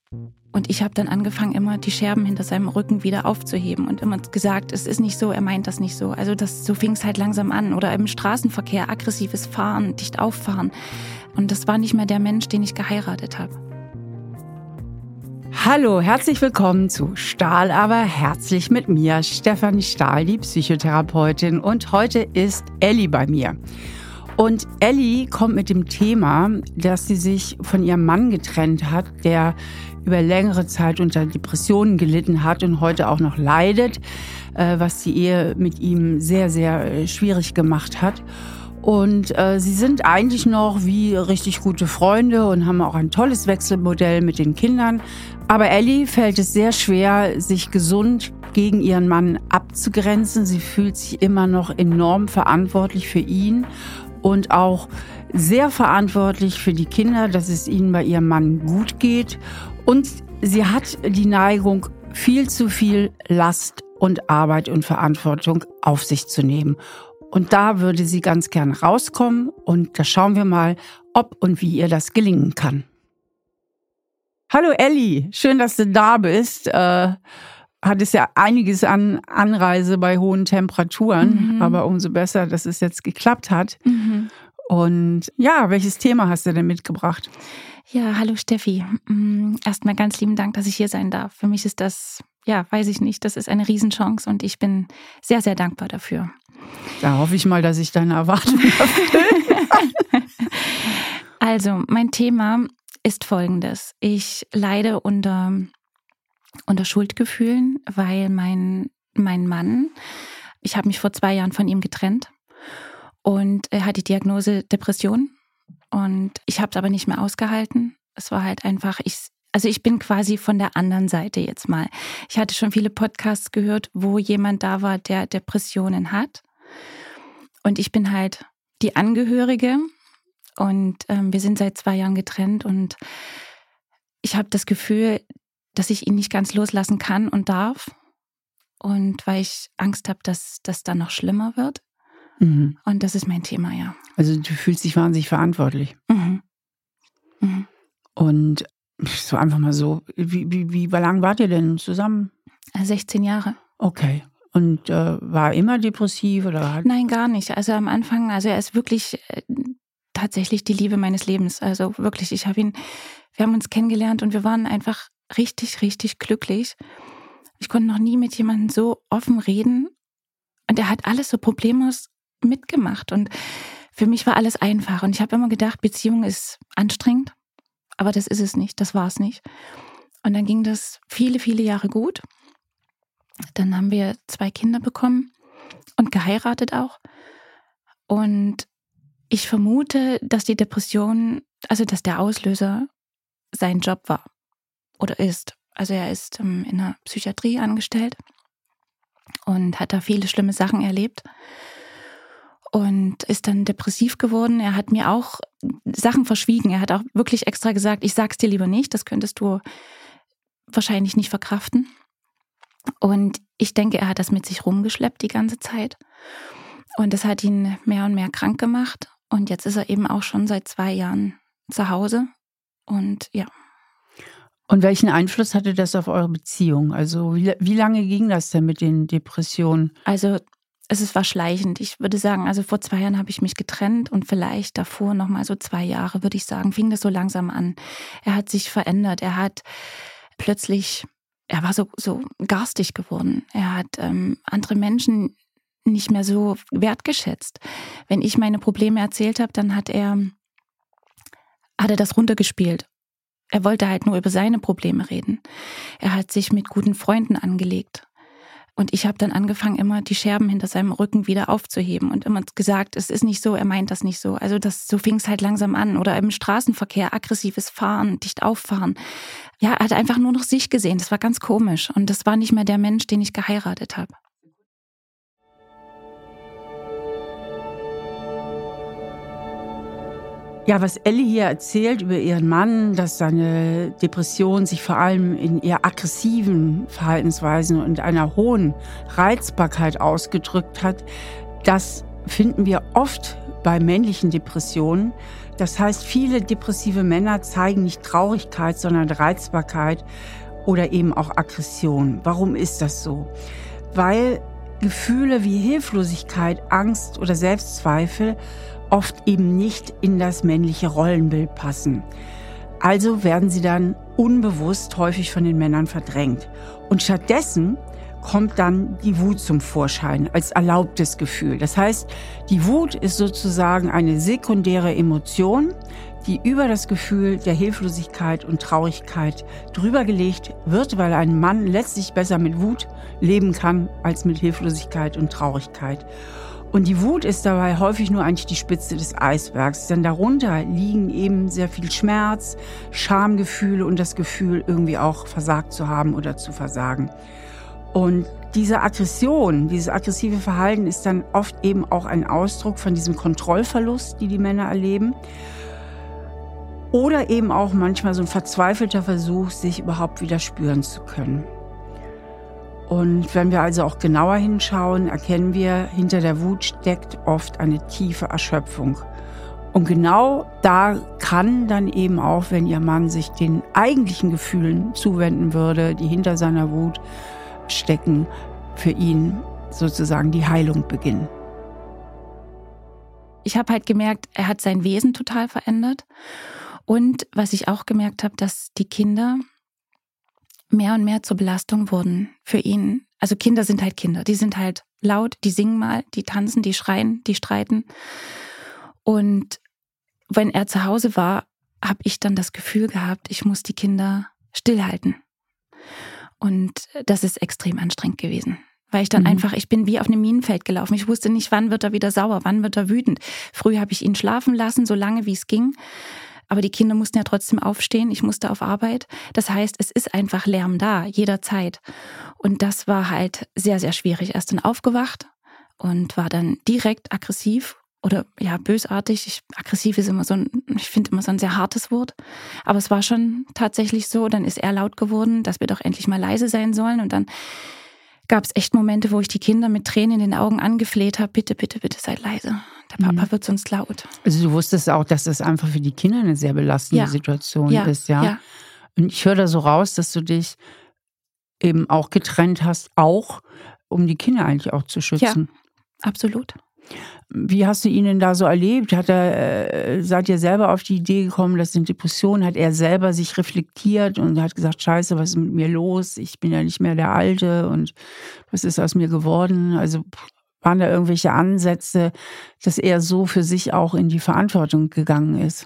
Und ich habe dann angefangen, immer die Scherben hinter seinem Rücken wieder aufzuheben und immer gesagt, es ist nicht so, er meint das nicht so. Also so fing es halt langsam an. Oder im Straßenverkehr, aggressives Fahren, dicht auffahren. Und das war nicht mehr der Mensch, den ich geheiratet habe. Hallo, herzlich willkommen zu Stahl aber herzlich mit mir, Stefanie Stahl, die Psychotherapeutin. Und heute ist Elli bei mir. Und Elli kommt mit dem Thema, dass sie sich von ihrem Mann getrennt hat, der über längere Zeit unter Depressionen gelitten hat und heute auch noch leidet, was die Ehe mit ihm sehr, sehr schwierig gemacht hat. Und sie sind eigentlich noch wie richtig gute Freunde und haben auch ein tolles Wechselmodell mit den Kindern. Aber Elli fällt es sehr schwer, sich gesund gegen ihren Mann abzugrenzen. Sie fühlt sich immer noch enorm verantwortlich für ihn und auch sehr verantwortlich für die Kinder, dass es ihnen bei ihrem Mann gut geht. Und sie hat die Neigung, viel zu viel Last und Arbeit und Verantwortung auf sich zu nehmen. Und da würde sie ganz gern rauskommen. Und da schauen wir mal, ob und wie ihr das gelingen kann. Hallo Elli, schön, dass du da bist. Hattest ja einiges an Anreise bei hohen Temperaturen, aber umso besser, dass es jetzt geklappt hat. Und ja, welches Thema hast du denn mitgebracht? Ja, hallo Steffi. Erstmal ganz lieben Dank, dass ich hier sein darf. Für mich ist das, weiß ich nicht, das ist eine Riesenchance und ich bin sehr, sehr dankbar dafür. Da hoffe ich mal, dass ich deine Erwartungen erfülle. Also, mein Thema ist folgendes. Ich leide unter Schuldgefühlen, weil mein Mann, ich habe mich vor 2 Jahren von ihm getrennt und er hat die Diagnose Depression und ich habe es aber nicht mehr ausgehalten. Es war halt einfach, ich bin quasi von der anderen Seite jetzt mal. Ich hatte schon viele Podcasts gehört, wo jemand da war, der Depressionen hat und ich bin halt die Angehörige und wir sind seit 2 Jahren getrennt und ich habe das Gefühl, dass ich ihn nicht ganz loslassen kann und darf. Und weil ich Angst habe, dass das dann noch schlimmer wird. Und das ist mein Thema, ja. Also du fühlst dich wahnsinnig verantwortlich. Und so einfach mal so, wie lang wart ihr denn zusammen? 16 Jahre. Okay. Und war er immer depressiv oder? Nein, gar nicht. Also am Anfang, er ist wirklich tatsächlich die Liebe meines Lebens. Also wirklich, wir haben uns kennengelernt und wir waren einfach richtig, richtig glücklich. Ich konnte noch nie mit jemandem so offen reden und er hat alles so problemlos mitgemacht und für mich war alles einfach und ich habe immer gedacht, Beziehung ist anstrengend, aber das ist es nicht, das war es nicht. Und dann ging das viele, viele Jahre gut. Dann haben wir 2 Kinder bekommen und geheiratet auch und ich vermute, dass die Depression, also dass der Auslöser sein Job war. Oder ist. Also er ist in der Psychiatrie angestellt und hat da viele schlimme Sachen erlebt und ist dann depressiv geworden. Er hat mir auch Sachen verschwiegen. Er hat auch wirklich extra gesagt, ich sag's dir lieber nicht, das könntest du wahrscheinlich nicht verkraften. Und ich denke, er hat das mit sich rumgeschleppt die ganze Zeit. Und das hat ihn mehr und mehr krank gemacht. Und jetzt ist er eben auch schon seit 2 Jahren zu Hause. Und ja. Und welchen Einfluss hatte das auf eure Beziehung? Also wie lange ging das denn mit den Depressionen? Also es war schleichend. Ich würde sagen, also vor 2 Jahren habe ich mich getrennt und vielleicht davor nochmal so 2 Jahre, würde ich sagen, fing das so langsam an. Er hat sich verändert. Er hat plötzlich, er war so garstig geworden. Er hat andere Menschen nicht mehr so wertgeschätzt. Wenn ich meine Probleme erzählt habe, dann hat er das runtergespielt. Er wollte halt nur über seine Probleme reden. Er hat sich mit guten Freunden angelegt. Und ich habe dann angefangen, immer die Scherben hinter seinem Rücken wieder aufzuheben und immer gesagt, es ist nicht so, er meint das nicht so. Also so fing es halt langsam an. Oder im Straßenverkehr, aggressives Fahren, dicht auffahren. Ja, er hat einfach nur noch sich gesehen. Das war ganz komisch. Und das war nicht mehr der Mensch, den ich geheiratet habe. Ja, was Elli hier erzählt über ihren Mann, dass seine Depression sich vor allem in eher aggressiven Verhaltensweisen und einer hohen Reizbarkeit ausgedrückt hat, das finden wir oft bei männlichen Depressionen. Das heißt, viele depressive Männer zeigen nicht Traurigkeit, sondern Reizbarkeit oder eben auch Aggression. Warum ist das so? Weil Gefühle wie Hilflosigkeit, Angst oder Selbstzweifel oft eben nicht in das männliche Rollenbild passen. Also werden sie dann unbewusst häufig von den Männern verdrängt. Und stattdessen kommt dann die Wut zum Vorschein als erlaubtes Gefühl. Das heißt, die Wut ist sozusagen eine sekundäre Emotion, die über das Gefühl der Hilflosigkeit und Traurigkeit drüber gelegt wird, weil ein Mann letztlich besser mit Wut leben kann als mit Hilflosigkeit und Traurigkeit. Und die Wut ist dabei häufig nur eigentlich die Spitze des Eisbergs, denn darunter liegen eben sehr viel Schmerz, Schamgefühle und das Gefühl, irgendwie auch versagt zu haben oder zu versagen. Und diese Aggression, dieses aggressive Verhalten ist dann oft eben auch ein Ausdruck von diesem Kontrollverlust, die Männer erleben. Oder eben auch manchmal so ein verzweifelter Versuch, sich überhaupt wieder spüren zu können. Und wenn wir also auch genauer hinschauen, erkennen wir, hinter der Wut steckt oft eine tiefe Erschöpfung. Und genau da kann dann eben auch, wenn Ihr Mann sich den eigentlichen Gefühlen zuwenden würde, die hinter seiner Wut stecken, für ihn sozusagen die Heilung beginnen. Ich habe halt gemerkt, er hat sein Wesen total verändert. Und was ich auch gemerkt habe, dass die Kinder mehr und mehr zur Belastung wurden für ihn. Also Kinder sind halt Kinder. Die sind halt laut, die singen mal, die tanzen, die schreien, die streiten. Und wenn er zu Hause war, habe ich dann das Gefühl gehabt, ich muss die Kinder stillhalten. Und das ist extrem anstrengend gewesen. Weil ich dann einfach, ich bin wie auf einem Minenfeld gelaufen. Ich wusste nicht, wann wird er wieder sauer, wann wird er wütend. Früher habe ich ihn schlafen lassen, so lange wie es ging. Aber die Kinder mussten ja trotzdem aufstehen. Ich musste auf Arbeit. Das heißt, es ist einfach Lärm da, jederzeit. Und das war halt sehr, sehr schwierig. Er ist dann aufgewacht und war dann direkt aggressiv oder ja, bösartig. Aggressiv ist immer ich finde immer so ein sehr hartes Wort. Aber es war schon tatsächlich so. Dann ist er laut geworden, dass wir doch endlich mal leise sein sollen. Und dann gab es echt Momente, wo ich die Kinder mit Tränen in den Augen angefleht habe, bitte, bitte, bitte seid leise. Der Papa wird sonst laut. Also du wusstest auch, dass das einfach für die Kinder eine sehr belastende Situation ist, ja? Und ich höre da so raus, dass du dich eben auch getrennt hast, auch um die Kinder eigentlich auch zu schützen. Ja, absolut. Wie hast du ihn denn da so erlebt? Seid ihr selber auf die Idee gekommen, das sind Depressionen? Hat er selber sich reflektiert und hat gesagt, Scheiße, was ist mit mir los? Ich bin ja nicht mehr der Alte und was ist aus mir geworden? Also waren da irgendwelche Ansätze, dass er so für sich auch in die Verantwortung gegangen ist?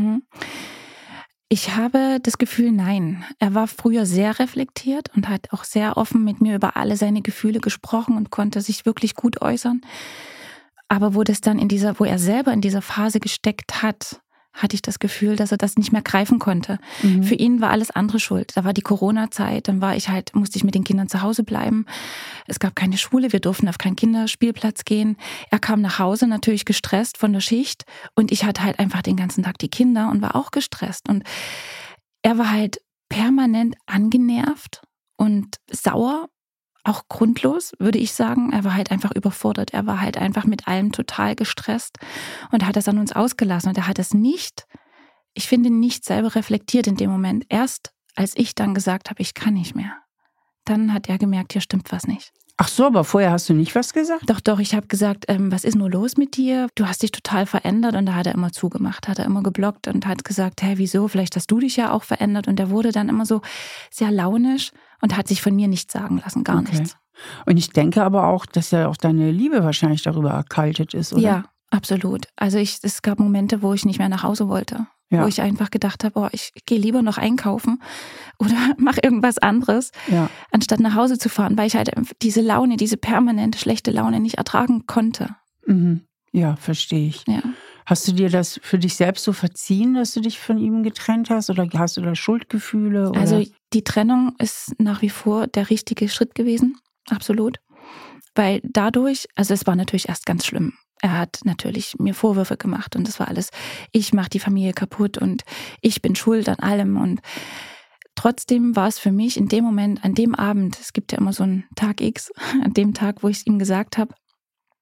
Ich habe das Gefühl, nein. Er war früher sehr reflektiert und hat auch sehr offen mit mir über alle seine Gefühle gesprochen und konnte sich wirklich gut äußern. Aber wo er selber in dieser Phase gesteckt hat, hatte ich das Gefühl, dass er das nicht mehr greifen konnte. Für ihn war alles andere schuld. Da war die Corona-Zeit, dann musste ich mit den Kindern zu Hause bleiben. Es gab keine Schule, wir durften auf keinen Kinderspielplatz gehen. Er kam nach Hause natürlich gestresst von der Schicht und ich hatte halt einfach den ganzen Tag die Kinder und war auch gestresst. Und er war halt permanent angenervt und sauer. Auch grundlos, würde ich sagen. Er war halt einfach überfordert. Er war halt einfach mit allem total gestresst und hat das an uns ausgelassen. Und er hat es nicht selber reflektiert in dem Moment. Erst als ich dann gesagt habe, ich kann nicht mehr. Dann hat er gemerkt, hier stimmt was nicht. Ach so, aber vorher hast du nicht was gesagt? Doch, ich habe gesagt, was ist nur los mit dir? Du hast dich total verändert. Und da hat er immer zugemacht, hat er immer geblockt und hat gesagt, wieso? Vielleicht hast du dich ja auch verändert. Und er wurde dann immer so sehr launisch und hat sich von mir nichts sagen lassen, gar nichts. Und ich denke aber auch, dass ja auch deine Liebe wahrscheinlich darüber erkaltet ist, oder? Ja, absolut. Also es gab Momente, wo ich nicht mehr nach Hause wollte. Ja. Wo ich einfach gedacht habe, ich gehe lieber noch einkaufen oder mache irgendwas anderes, anstatt nach Hause zu fahren, weil ich halt diese permanente schlechte Laune nicht ertragen konnte. Ja, verstehe ich. Ja. Hast du dir das für dich selbst so verziehen, dass du dich von ihm getrennt hast? Oder hast du da Schuldgefühle? Oder? Also die Trennung ist nach wie vor der richtige Schritt gewesen, absolut. Weil dadurch, also es war natürlich erst ganz schlimm. Er hat natürlich mir Vorwürfe gemacht und das war alles, ich mache die Familie kaputt und ich bin schuld an allem. Und trotzdem war es für mich in dem Moment, an dem Abend, es gibt ja immer so einen Tag X, an dem Tag, wo ich es ihm gesagt habe,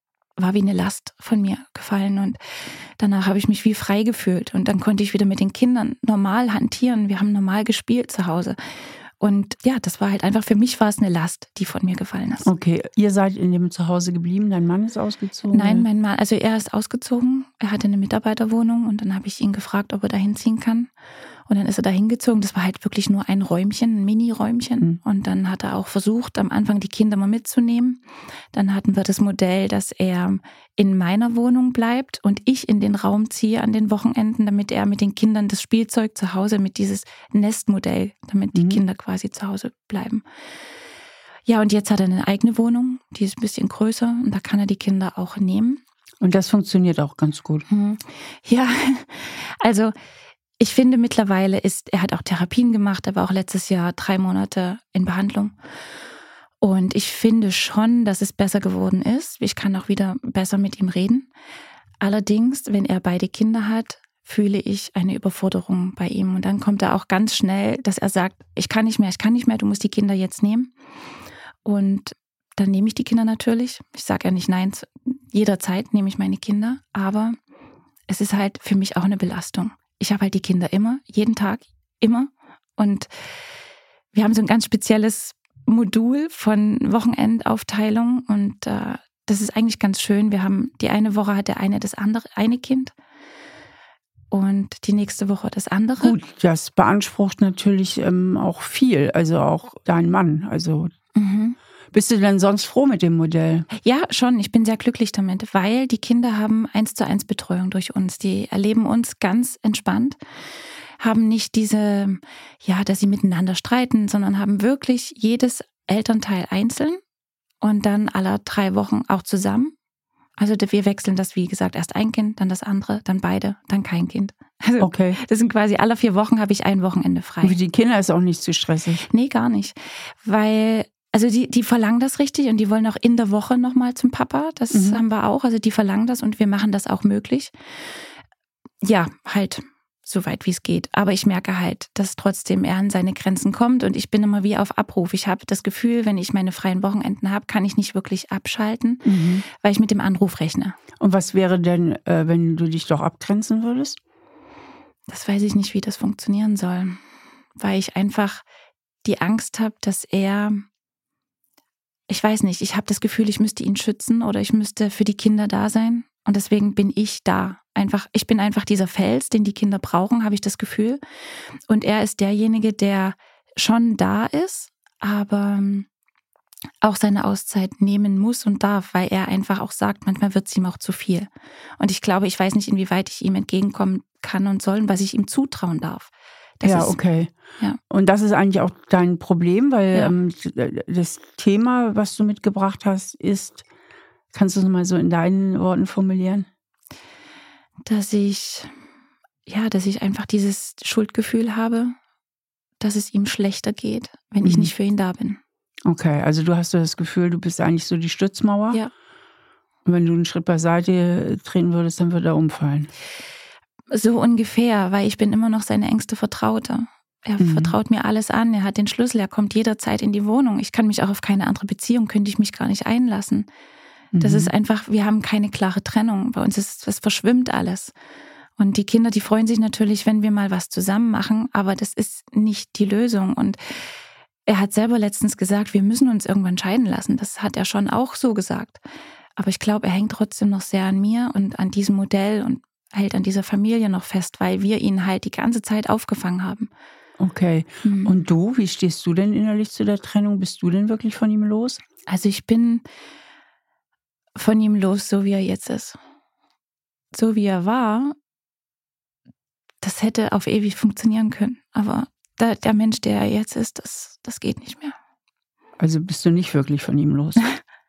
war wie eine Last von mir gefallen und danach habe ich mich wie frei gefühlt und dann konnte ich wieder mit den Kindern normal hantieren. Wir haben normal gespielt zu Hause. Und ja, das war halt einfach, für mich war es eine Last, die von mir gefallen ist. Okay, ihr seid in dem Zuhause geblieben, dein Mann ist ausgezogen? Nein, mein Mann, also er ist ausgezogen, er hatte eine Mitarbeiterwohnung und dann habe ich ihn gefragt, ob er da hinziehen kann. Und dann ist er da hingezogen, das war halt wirklich nur ein Räumchen, ein Mini-Räumchen. Und dann hat er auch versucht, am Anfang die Kinder mal mitzunehmen. Dann hatten wir das Modell, dass er in meiner Wohnung bleibt und ich in den Raum ziehe an den Wochenenden, damit er mit den Kindern das Spielzeug zu Hause, mit dieses Nestmodell, damit die Kinder quasi zu Hause bleiben. Ja, und jetzt hat er eine eigene Wohnung, die ist ein bisschen größer und da kann er die Kinder auch nehmen. Und das funktioniert auch ganz gut. Ja, also ich finde mittlerweile er hat auch Therapien gemacht, er war auch letztes Jahr 3 Monate in Behandlung. Und ich finde schon, dass es besser geworden ist. Ich kann auch wieder besser mit ihm reden. Allerdings, wenn er beide Kinder hat, fühle ich eine Überforderung bei ihm. Und dann kommt er auch ganz schnell, dass er sagt, ich kann nicht mehr, du musst die Kinder jetzt nehmen. Und dann nehme ich die Kinder natürlich. Ich sage ja nicht nein, jederzeit nehme ich meine Kinder. Aber es ist halt für mich auch eine Belastung. Ich habe halt die Kinder immer, jeden Tag, immer. Und wir haben so ein ganz spezielles Modul von Wochenendaufteilung. Und das ist eigentlich ganz schön. Wir haben, die eine Woche hat der eine das eine Kind. Und die nächste Woche das andere. Gut, das beansprucht natürlich auch viel, also auch dein Mann. Also bist du denn sonst froh mit dem Modell? Ja, schon. Ich bin sehr glücklich damit, weil die Kinder haben 1:1 Betreuung durch uns. Die erleben uns ganz entspannt, haben nicht diese, dass sie miteinander streiten, sondern haben wirklich jedes Elternteil einzeln und dann alle 3 Wochen auch zusammen. Also wir wechseln das, wie gesagt, erst ein Kind, dann das andere, dann beide, dann kein Kind. Also okay. Das sind quasi alle 4 Wochen habe ich ein Wochenende frei. Und für die Kinder ist auch nicht zu stressig? Nee, gar nicht. Weil, also die verlangen das richtig und die wollen auch in der Woche nochmal zum Papa. Das haben wir auch. Also die verlangen das und wir machen das auch möglich. Ja, halt so weit wie es geht. Aber ich merke halt, dass trotzdem er an seine Grenzen kommt und ich bin immer wie auf Abruf. Ich habe das Gefühl, wenn ich meine freien Wochenenden habe, kann ich nicht wirklich abschalten, weil ich mit dem Anruf rechne. Und was wäre denn, wenn du dich doch abgrenzen würdest? Das weiß ich nicht, wie das funktionieren soll. Weil ich einfach die Angst habe, dass ich weiß nicht, ich habe das Gefühl, ich müsste ihn schützen oder ich müsste für die Kinder da sein. Und deswegen bin ich da. Ich bin einfach dieser Fels, den die Kinder brauchen, habe ich das Gefühl. Und er ist derjenige, der schon da ist, aber auch seine Auszeit nehmen muss und darf, weil er einfach auch sagt, manchmal wird es ihm auch zu viel. Und ich glaube, ich weiß nicht, inwieweit ich ihm entgegenkommen kann und soll, was ich ihm zutrauen darf. Okay. Ja. Und das ist eigentlich auch dein Problem, weil das Thema, was du mitgebracht hast, ist, kannst du es mal so in deinen Worten formulieren? Dass ich einfach dieses Schuldgefühl habe, dass es ihm schlechter geht, wenn ich nicht für ihn da bin. Okay, also du hast so das Gefühl, du bist eigentlich so die Stützmauer. Ja. Und wenn du einen Schritt beiseite treten würdest, dann würde er umfallen. So ungefähr, weil ich bin immer noch seine engste Vertraute. Er vertraut mir alles an, er hat den Schlüssel, er kommt jederzeit in die Wohnung. Ich kann mich auch auf keine andere Beziehung, könnte ich mich gar nicht einlassen. Das ist einfach, wir haben keine klare Trennung. Bei uns es verschwimmt alles. Und die Kinder, die freuen sich natürlich, wenn wir mal was zusammen machen, aber das ist nicht die Lösung. Und er hat selber letztens gesagt, wir müssen uns irgendwann scheiden lassen. Das hat er schon auch so gesagt. Aber ich glaube, er hängt trotzdem noch sehr an mir und an diesem Modell und hält an dieser Familie noch fest, weil wir ihn halt die ganze Zeit aufgefangen haben. Okay. Und du, wie stehst du denn innerlich zu der Trennung? Bist du denn wirklich von ihm los? Also ich bin von ihm los, so wie er jetzt ist. So wie er war, das hätte auf ewig funktionieren können. Aber der Mensch, der er jetzt ist, das geht nicht mehr. Also bist du nicht wirklich von ihm los?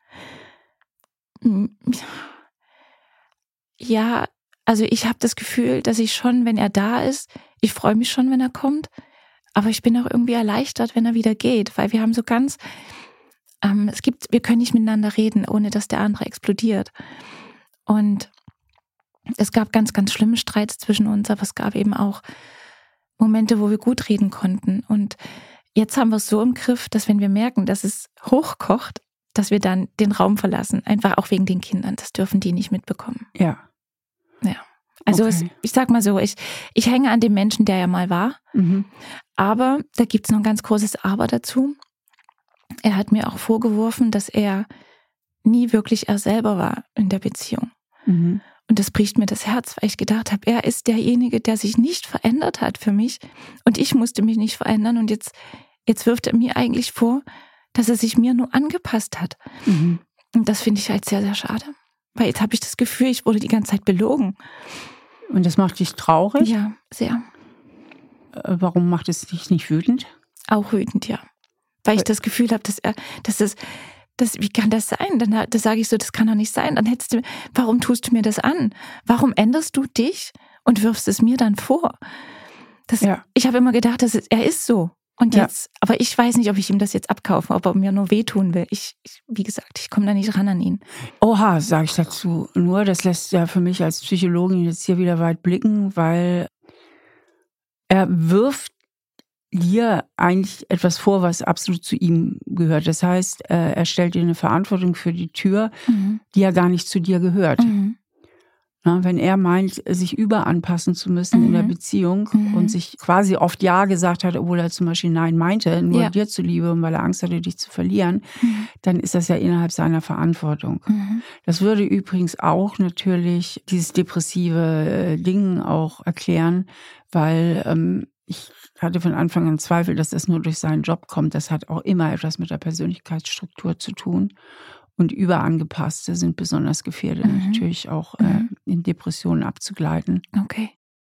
Ja, also ich habe das Gefühl, dass ich schon, wenn er da ist, ich freue mich schon, wenn er kommt, aber ich bin auch irgendwie erleichtert, wenn er wieder geht, weil wir haben so ganz, wir können nicht miteinander reden, ohne dass der andere explodiert. Und es gab ganz, ganz schlimme Streits zwischen uns, aber es gab eben auch Momente, wo wir gut reden konnten. Und jetzt haben wir es so im Griff, dass wenn wir merken, dass es hochkocht, dass wir dann den Raum verlassen. Einfach auch wegen den Kindern. Das dürfen die nicht mitbekommen. Ja. Ja. Also Okay. ich sag mal so, ich hänge an dem Menschen, der ja mal war. Mhm. Aber da gibt es noch ein ganz großes Aber dazu. Er hat mir auch vorgeworfen, dass er nie wirklich er selber war in der Beziehung. Mhm. Und das bricht mir das Herz, weil ich gedacht habe, er ist derjenige, der sich nicht verändert hat für mich. Und ich musste mich nicht verändern. Und jetzt wirft er mir eigentlich vor, dass er sich mir nur angepasst hat. Mhm. Und das finde ich halt sehr, sehr schade. Weil jetzt habe ich das Gefühl, ich wurde die ganze Zeit belogen. Und das macht dich traurig? Ja, sehr. Warum macht es dich nicht wütend? Auch wütend, ja. Weil ich das Gefühl habe, wie kann das sein? Dann sage ich so, das kann doch nicht sein. Dann warum tust du mir das an? Warum änderst du dich und wirfst es mir dann vor? Ich habe immer gedacht, er ist so. Und jetzt, aber ich weiß nicht, ob ich ihm das jetzt abkaufe, ob er mir nur wehtun will. Wie gesagt, ich komme da nicht ran an ihn. Oha, sage ich dazu. Nur, das lässt ja für mich als Psychologin jetzt hier wieder weit blicken, weil er wirft dir eigentlich etwas vor, was absolut zu ihm gehört. Das heißt, er stellt dir eine Verantwortung für die Tür, die ja gar nicht zu dir gehört. Mhm. Na, wenn er meint, sich überanpassen zu müssen in der Beziehung und sich quasi oft Ja gesagt hat, obwohl er zum Beispiel Nein meinte, nur dir zuliebe und weil er Angst hatte, dich zu verlieren, dann ist das ja innerhalb seiner Verantwortung. Das würde übrigens auch natürlich dieses depressive Ding auch erklären, weil ich hatte von Anfang an Zweifel, dass das nur durch seinen Job kommt. Das hat auch immer etwas mit der Persönlichkeitsstruktur zu tun. Und Überangepasste sind besonders gefährdet, natürlich auch in Depressionen abzugleiten. Okay.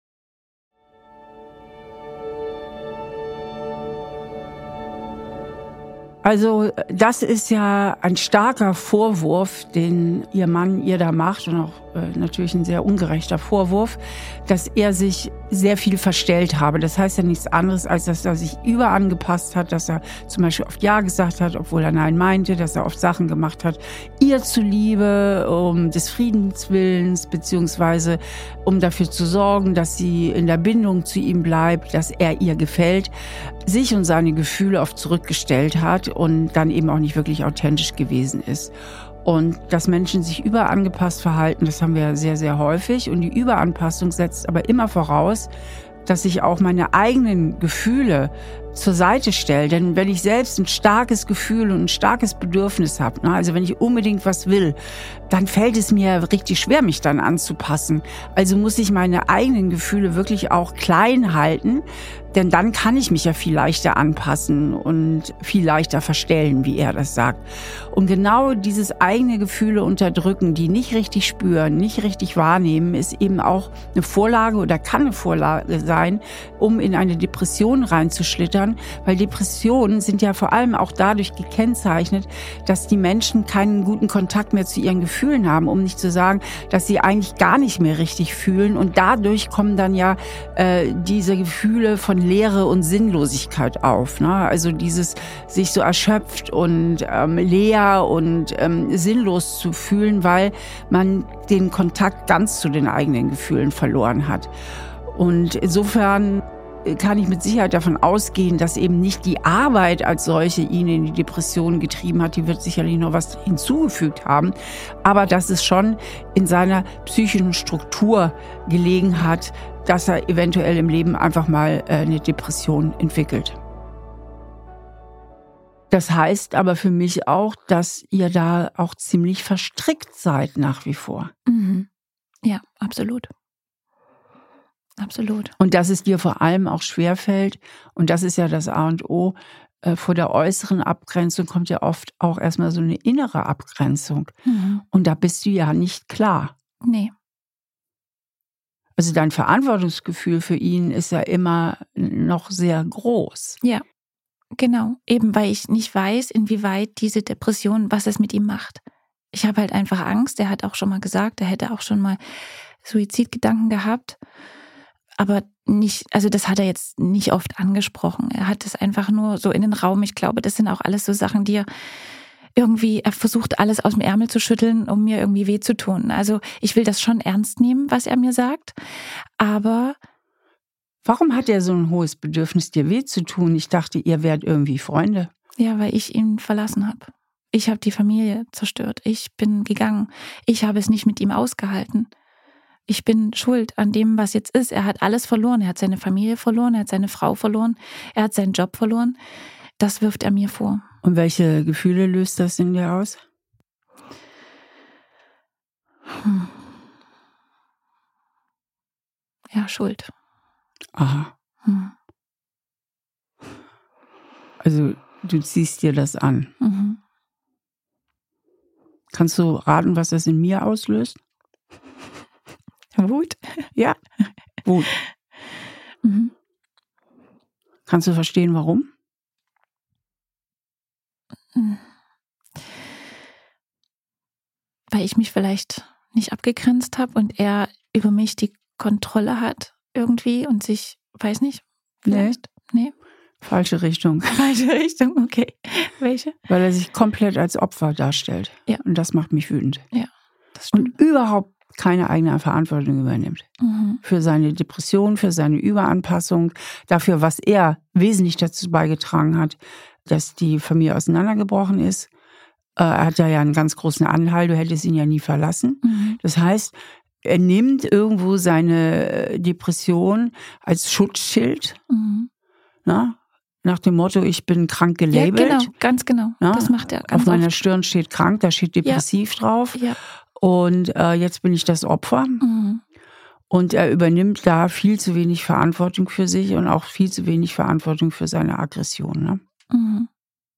Also das ist ja ein starker Vorwurf, den Ihr Mann ihr da macht und auch natürlich ein sehr ungerechter Vorwurf, dass er sich sehr viel verstellt habe. Das heißt ja nichts anderes, als dass er sich überangepasst hat, dass er zum Beispiel oft Ja gesagt hat, obwohl er Nein meinte, dass er oft Sachen gemacht hat, ihr zuliebe, um des Friedens Willens, beziehungsweise um dafür zu sorgen, dass sie in der Bindung zu ihm bleibt, dass er ihr gefällt, sich und seine Gefühle oft zurückgestellt hat und dann eben auch nicht wirklich authentisch gewesen ist. Und dass Menschen sich überangepasst verhalten, das haben wir sehr, sehr häufig. Und die Überanpassung setzt aber immer voraus, dass ich auch meine eigenen Gefühle zur Seite stelle. Denn wenn ich selbst ein starkes Gefühl und ein starkes Bedürfnis habe, also wenn ich unbedingt was will, dann fällt es mir richtig schwer, mich dann anzupassen. Also muss ich meine eigenen Gefühle wirklich auch klein halten, denn dann kann ich mich ja viel leichter anpassen und viel leichter verstellen, wie er das sagt. Und genau dieses eigene Gefühle unterdrücken, die nicht richtig spüren, nicht richtig wahrnehmen, ist eben auch eine Vorlage oder kann eine Vorlage sein, um in eine Depression reinzuschlittern, weil Depressionen sind ja vor allem auch dadurch gekennzeichnet, dass die Menschen keinen guten Kontakt mehr zu ihren Gefühlen haben, um nicht zu sagen, dass sie eigentlich gar nicht mehr richtig fühlen und dadurch kommen dann ja diese Gefühle von Leere und Sinnlosigkeit auf, ne? Also dieses sich so erschöpft und leer und sinnlos zu fühlen, weil man den Kontakt ganz zu den eigenen Gefühlen verloren hat. Und insofern kann ich mit Sicherheit davon ausgehen, dass eben nicht die Arbeit als solche ihn in die Depression getrieben hat. Die wird sicherlich noch was hinzugefügt haben. Aber dass es schon in seiner psychischen Struktur gelegen hat, dass er eventuell im Leben einfach mal eine Depression entwickelt. Das heißt aber für mich auch, dass ihr da auch ziemlich verstrickt seid nach wie vor. Mhm. Ja, absolut. Absolut. Und dass es dir vor allem auch schwerfällt, und das ist ja das A und O, vor der äußeren Abgrenzung kommt ja oft auch erstmal so eine innere Abgrenzung. Und da bist du ja nicht klar. Nee. Also dein Verantwortungsgefühl für ihn ist ja immer noch sehr groß. Ja, genau. Eben weil ich nicht weiß, inwieweit diese Depression, was es mit ihm macht. Ich habe halt einfach Angst. Er hat auch schon mal gesagt, er hätte auch schon mal Suizidgedanken gehabt. Aber nicht, also das hat er jetzt nicht oft angesprochen. Er hat es einfach nur so in den Raum. Ich glaube, das sind auch alles so Sachen, die er versucht, alles aus dem Ärmel zu schütteln, um mir irgendwie weh zu tun. Also ich will das schon ernst nehmen, was er mir sagt. Aber warum hat er so ein hohes Bedürfnis, dir weh zu tun? Ich dachte, ihr wärt irgendwie Freunde. ja, weil ich ihn verlassen habe. Ich habe die Familie zerstört. Ich bin gegangen. Ich habe es nicht mit ihm ausgehalten. Ich bin schuld an dem, was jetzt ist. Er hat alles verloren. Er hat seine Familie verloren. Er hat seine Frau verloren. Er hat seinen Job verloren. Das wirft er mir vor. Und welche Gefühle löst das in dir aus? Ja, Schuld. Aha. Also du ziehst dir das an. Mhm. Kannst du raten, was das in mir auslöst? Wut? Ja, Wut. Mhm. Kannst du verstehen, warum? Weil ich mich vielleicht nicht abgegrenzt habe und er über mich die Kontrolle hat irgendwie und sich, weiß nicht, vielleicht? Nee. Falsche Richtung. Falsche Richtung, okay. Welche? Weil er sich komplett als Opfer darstellt. Ja. Und das macht mich wütend. Ja, das stimmt. Und überhaupt keine eigene Verantwortung übernimmt. Mhm. Für seine Depression, für seine Überanpassung, dafür, was er wesentlich dazu beigetragen hat, dass die Familie auseinandergebrochen ist. Er hat ja einen ganz großen Anteil, du hättest ihn ja nie verlassen. Mhm. Das heißt, er nimmt irgendwo seine Depression als Schutzschild, na? Nach dem Motto, ich bin krank gelabelt. Ja, genau, ganz genau. Na? Das macht er ganz Auf meiner oft. Stirn steht krank, da steht depressiv drauf. Ja. Und jetzt bin ich das Opfer. Mhm. Und er übernimmt da viel zu wenig Verantwortung für sich und auch viel zu wenig Verantwortung für seine Aggression. Ne? Mhm.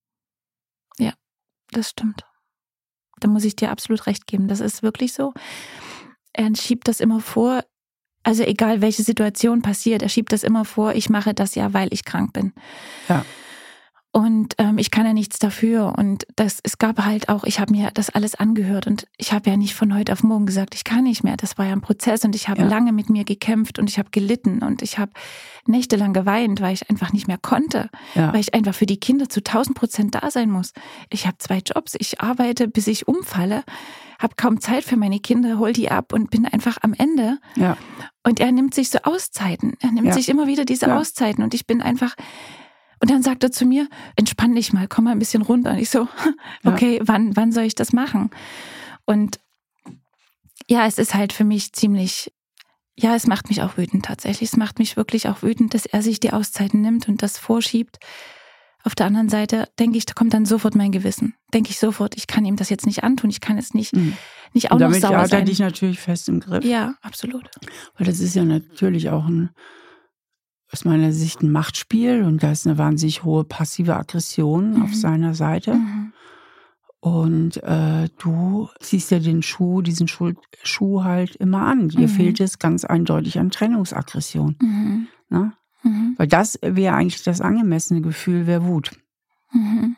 Ja, das stimmt. Da muss ich dir absolut recht geben. Das ist wirklich so. Er schiebt das immer vor, also egal welche Situation passiert, er schiebt das immer vor, ich mache das ja, weil ich krank bin. Ja. Und ich kann ja nichts dafür. Und es gab halt auch, ich habe mir das alles angehört und ich habe ja nicht von heute auf morgen gesagt, ich kann nicht mehr. Das war ja ein Prozess und ich habe lange mit mir gekämpft und ich habe gelitten und ich habe nächtelang geweint, weil ich einfach nicht mehr konnte, weil ich einfach für die Kinder zu 1000% da sein muss. Ich habe 2 Jobs, ich arbeite, bis ich umfalle, habe kaum Zeit für meine Kinder, hol die ab und bin einfach am Ende. Ja. Und er nimmt sich so Auszeiten. Er nimmt sich immer wieder diese Auszeiten und ich bin einfach... Und dann sagt er zu mir, entspann dich mal, komm mal ein bisschen runter. Und ich so, okay, wann soll ich das machen? Und ja, es ist halt für mich ziemlich, ja, es macht mich auch wütend tatsächlich. Es macht mich wirklich auch wütend, dass er sich die Auszeiten nimmt und das vorschiebt. Auf der anderen Seite denke ich, da kommt dann sofort mein Gewissen. Denke ich sofort, ich kann ihm das jetzt nicht antun, ich kann es nicht auch noch sauer sein. Damit hat er dich natürlich fest im Griff. Ja, absolut. Weil das ist ja natürlich auch aus meiner Sicht ein Machtspiel und da ist eine wahnsinnig hohe passive Aggression auf seiner Seite. Mhm. Und du ziehst ja diesen Schuh halt immer an. Dir fehlt es ganz eindeutig an Trennungsaggression. Mhm. Ne? Mhm. Weil das wäre eigentlich das angemessene Gefühl, wäre Wut. Mhm.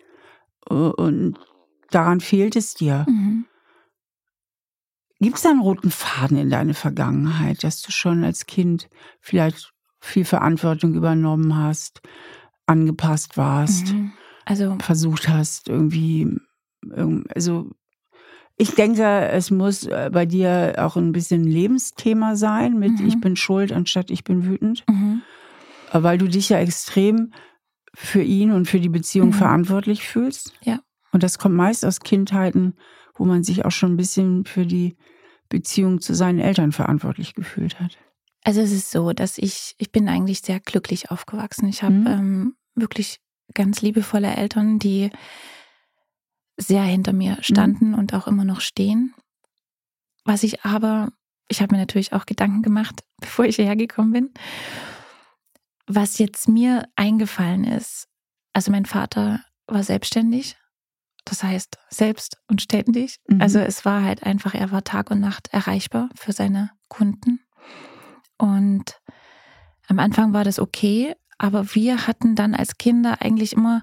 Und daran fehlt es dir. Mhm. Gibt es da einen roten Faden in deine Vergangenheit, dass du schon als Kind vielleicht viel Verantwortung übernommen hast, angepasst warst, Also versucht hast, also ich denke, es muss bei dir auch ein bisschen ein Lebensthema sein mit ich bin schuld anstatt ich bin wütend, weil du dich ja extrem für ihn und für die Beziehung verantwortlich fühlst. Ja. Und das kommt meist aus Kindheiten, wo man sich auch schon ein bisschen für die Beziehung zu seinen Eltern verantwortlich gefühlt hat. Also es ist so, dass ich bin eigentlich sehr glücklich aufgewachsen. Ich habe wirklich ganz liebevolle Eltern, die sehr hinter mir standen und auch immer noch stehen. Ich habe mir natürlich auch Gedanken gemacht, bevor ich hierher gekommen bin. Was jetzt mir eingefallen ist, also mein Vater war selbstständig, das heißt selbst und ständig. Also es war halt einfach, er war Tag und Nacht erreichbar für seine Kunden. Und am Anfang war das okay, aber wir hatten dann als Kinder eigentlich immer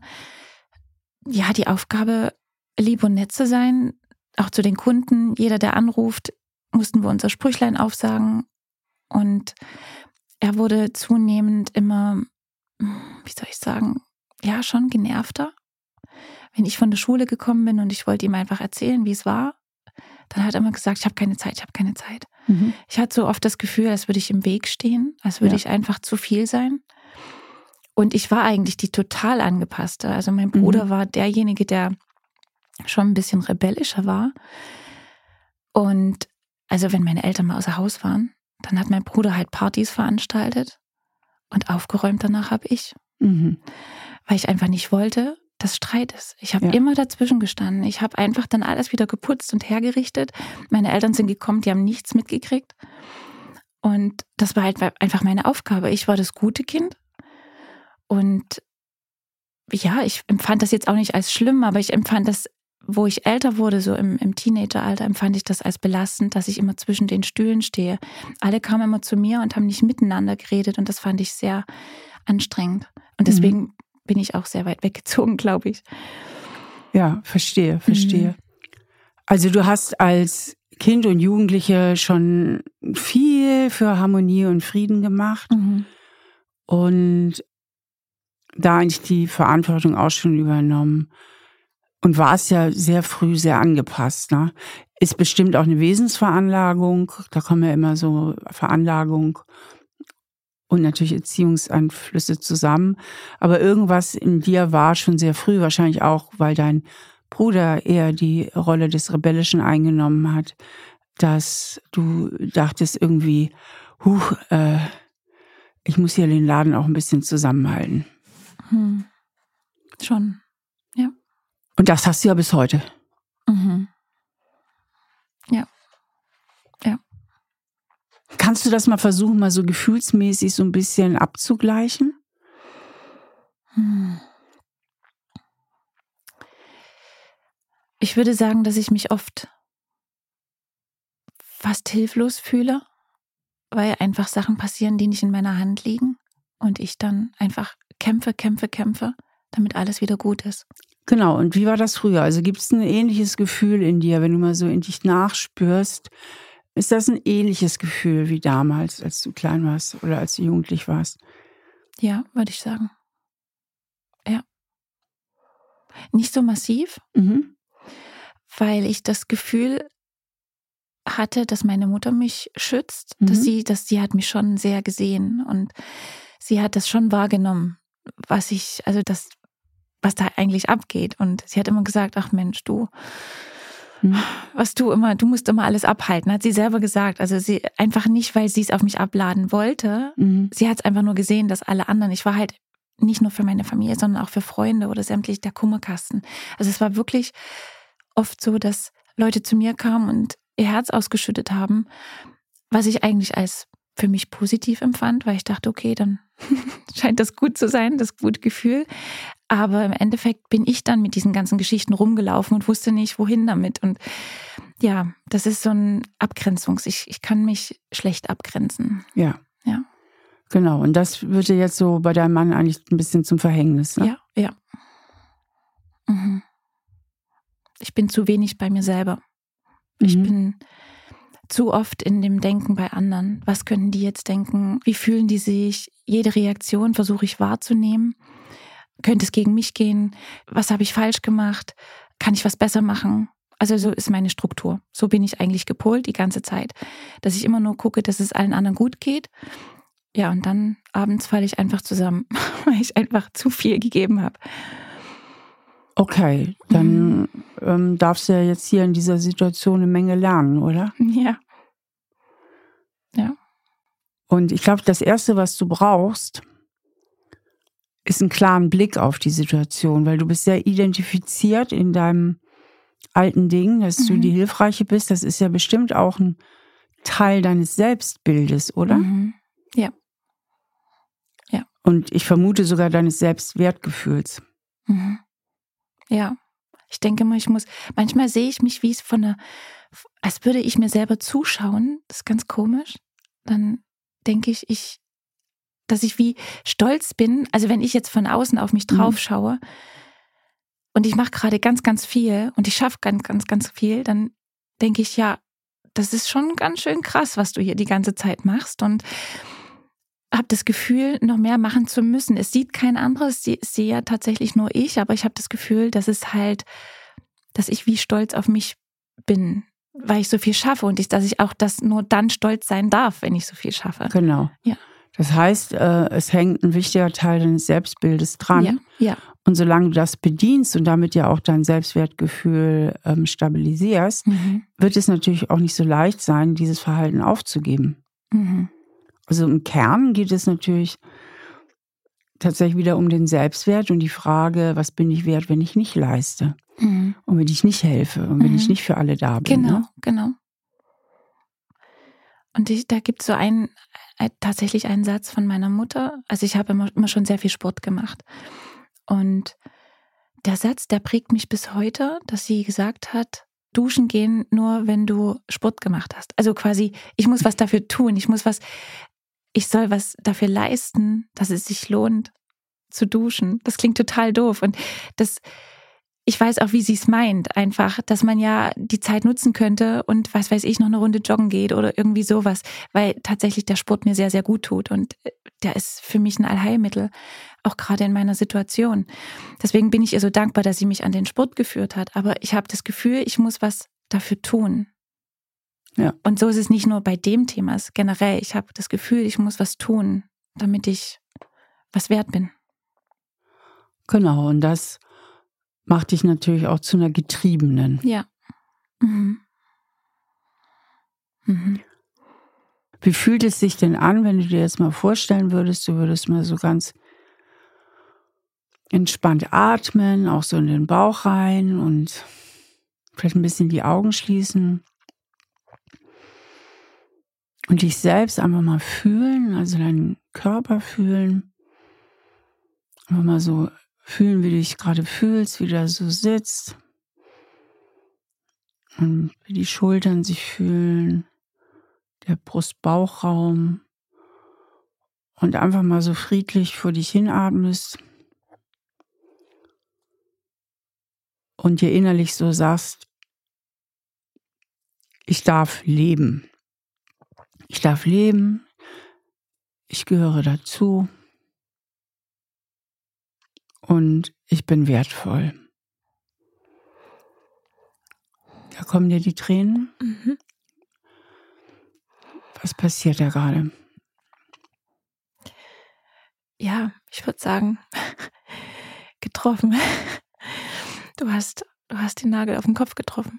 die Aufgabe, lieb und nett zu sein, auch zu den Kunden. Jeder, der anruft, mussten wir unser Sprüchlein aufsagen. Und er wurde zunehmend immer, wie soll ich sagen, ja, schon genervter. Wenn ich von der Schule gekommen bin und ich wollte ihm einfach erzählen, wie es war, dann hat er immer gesagt, ich habe keine Zeit. Ich hatte so oft das Gefühl, als würde ich im Weg stehen, als würde ich einfach zu viel sein. Und ich war eigentlich die total angepasste. Also mein Bruder war derjenige, der schon ein bisschen rebellischer war. Und also wenn meine Eltern mal außer Haus waren, dann hat mein Bruder halt Partys veranstaltet und aufgeräumt danach habe ich. Mhm. Weil ich einfach nicht wollte, dass Streit ist. Ich habe immer dazwischen gestanden. Ich habe einfach dann alles wieder geputzt und hergerichtet. Meine Eltern sind gekommen, die haben nichts mitgekriegt. Und das war halt einfach meine Aufgabe. Ich war das gute Kind. Und ja, ich empfand das jetzt auch nicht als schlimm, aber ich empfand das, wo ich älter wurde, so im Teenageralter, empfand ich das als belastend, dass ich immer zwischen den Stühlen stehe. Alle kamen immer zu mir und haben nicht miteinander geredet und das fand ich sehr anstrengend. Und deswegen bin ich auch sehr weit weggezogen, glaube ich. Ja, verstehe. Also du hast als Kind und Jugendliche schon viel für Harmonie und Frieden gemacht und da eigentlich die Verantwortung auch schon übernommen und warst ja sehr früh sehr angepasst, ne? Ist bestimmt auch eine Wesensveranlagung, da kommen ja immer so Veranlagung und natürlich Erziehungseinflüsse zusammen. Aber irgendwas in dir war schon sehr früh, wahrscheinlich auch, weil dein Bruder eher die Rolle des Rebellischen eingenommen hat, dass du dachtest irgendwie, ich muss hier den Laden auch ein bisschen zusammenhalten. Schon, ja. Und das hast du ja bis heute. Ja. Kannst du das mal versuchen, mal so gefühlsmäßig so ein bisschen abzugleichen? Ich würde sagen, dass ich mich oft fast hilflos fühle, weil einfach Sachen passieren, die nicht in meiner Hand liegen und ich dann einfach kämpfe, damit alles wieder gut ist. Genau, und wie war das früher? Also gibt es ein ähnliches Gefühl in dir, wenn du mal so in dich nachspürst? Ist das ein ähnliches Gefühl wie damals, als du klein warst oder als du jugendlich warst? Ja, würde ich sagen. Ja. Nicht so massiv, weil ich das Gefühl hatte, dass meine Mutter mich schützt, dass sie hat mich schon sehr gesehen und sie hat das schon wahrgenommen, was da eigentlich abgeht. Und sie hat immer gesagt, ach Mensch, du musst immer alles abhalten, hat sie selber gesagt. Also sie einfach nicht, weil sie es auf mich abladen wollte. Sie hat es einfach nur gesehen, dass alle anderen, ich war halt nicht nur für meine Familie, sondern auch für Freunde oder sämtlich der Kummerkasten. Also es war wirklich oft so, dass Leute zu mir kamen und ihr Herz ausgeschüttet haben, was ich eigentlich als für mich positiv empfand, weil ich dachte, okay, dann scheint das gut zu sein, das gute Gefühl. Aber im Endeffekt bin ich dann mit diesen ganzen Geschichten rumgelaufen und wusste nicht, wohin damit. Und ja, das ist so ein Ich kann mich schlecht abgrenzen. Ja. Genau, und das wird dir jetzt so bei deinem Mann eigentlich ein bisschen zum Verhängnis, ne? Ja. Ich bin zu wenig bei mir selber. Ich bin zu oft in dem Denken bei anderen. Was könnten die jetzt denken? Wie fühlen die sich? Jede Reaktion versuche ich wahrzunehmen. Könnte es gegen mich gehen? Was habe ich falsch gemacht? Kann ich was besser machen? Also so ist meine Struktur. So bin ich eigentlich gepolt die ganze Zeit. Dass ich immer nur gucke, dass es allen anderen gut geht. Ja, und dann abends falle ich einfach zusammen, weil ich einfach zu viel gegeben habe. Okay, dann darfst du ja jetzt hier in dieser Situation eine Menge lernen, oder? Ja. Und ich glaube, das Erste, was du brauchst, ist einen klaren Blick auf die Situation, weil du bist sehr identifiziert in deinem alten Ding, dass du die Hilfreiche bist. Das ist ja bestimmt auch ein Teil deines Selbstbildes, oder? Ja. Und ich vermute sogar deines Selbstwertgefühls. Ja, ich denke mal, manchmal sehe ich mich als würde ich mir selber zuschauen, das ist ganz komisch, dann denke ich, dass ich wie stolz bin, also wenn ich jetzt von außen auf mich drauf schaue und ich mache gerade ganz, ganz viel und ich schaffe ganz, ganz, ganz viel, dann denke ich, ja, das ist schon ganz schön krass, was du hier die ganze Zeit machst und habe das Gefühl, noch mehr machen zu müssen. Es sieht kein anderes, es sehe ja tatsächlich nur ich, aber ich habe das Gefühl, dass ich wie stolz auf mich bin, weil ich so viel schaffe und dass ich auch nur dann stolz sein darf, wenn ich so viel schaffe. Genau. Ja. Das heißt, es hängt ein wichtiger Teil deines Selbstbildes dran. Ja. Und solange du das bedienst und damit ja auch dein Selbstwertgefühl stabilisierst, wird es natürlich auch nicht so leicht sein, dieses Verhalten aufzugeben. Also im Kern geht es natürlich tatsächlich wieder um den Selbstwert und die Frage, was bin ich wert, wenn ich nicht leiste und wenn ich nicht helfe und wenn ich nicht für alle da bin. Genau, ne? genau. Und da gibt es so tatsächlich einen Satz von meiner Mutter. Also ich habe immer schon sehr viel Sport gemacht. Und der Satz, der prägt mich bis heute, dass sie gesagt hat, duschen gehen nur, wenn du Sport gemacht hast. Also quasi, ich muss was dafür tun. Ich soll was dafür leisten, dass es sich lohnt zu duschen. Das klingt total doof. Und ich weiß auch, wie sie es meint, einfach, dass man ja die Zeit nutzen könnte und was weiß ich, noch eine Runde joggen geht oder irgendwie sowas, weil tatsächlich der Sport mir sehr, sehr gut tut und der ist für mich ein Allheilmittel, auch gerade in meiner Situation. Deswegen bin ich ihr so dankbar, dass sie mich an den Sport geführt hat, aber ich habe das Gefühl, ich muss was dafür tun. Ja. Und so ist es nicht nur bei dem Thema, es ist generell, ich habe das Gefühl, ich muss was tun, damit ich was wert bin. Genau, und das macht dich natürlich auch zu einer Getriebenen. Ja. Wie fühlt es sich denn an, wenn du dir jetzt mal vorstellen würdest, du würdest mal so ganz entspannt atmen, auch so in den Bauch rein und vielleicht ein bisschen die Augen schließen und dich selbst einfach mal fühlen, also deinen Körper fühlen, einfach mal so fühlen, wie du dich gerade fühlst, wie du da so sitzt und wie die Schultern sich fühlen, der Brust-Bauchraum und einfach mal so friedlich vor dich hinatmest und dir innerlich so sagst, ich darf leben. Ich darf leben, ich gehöre dazu und ich bin wertvoll. Da kommen dir die Tränen. Was passiert da gerade? Ja, ich würde sagen, getroffen. Du hast den Nagel auf den Kopf getroffen.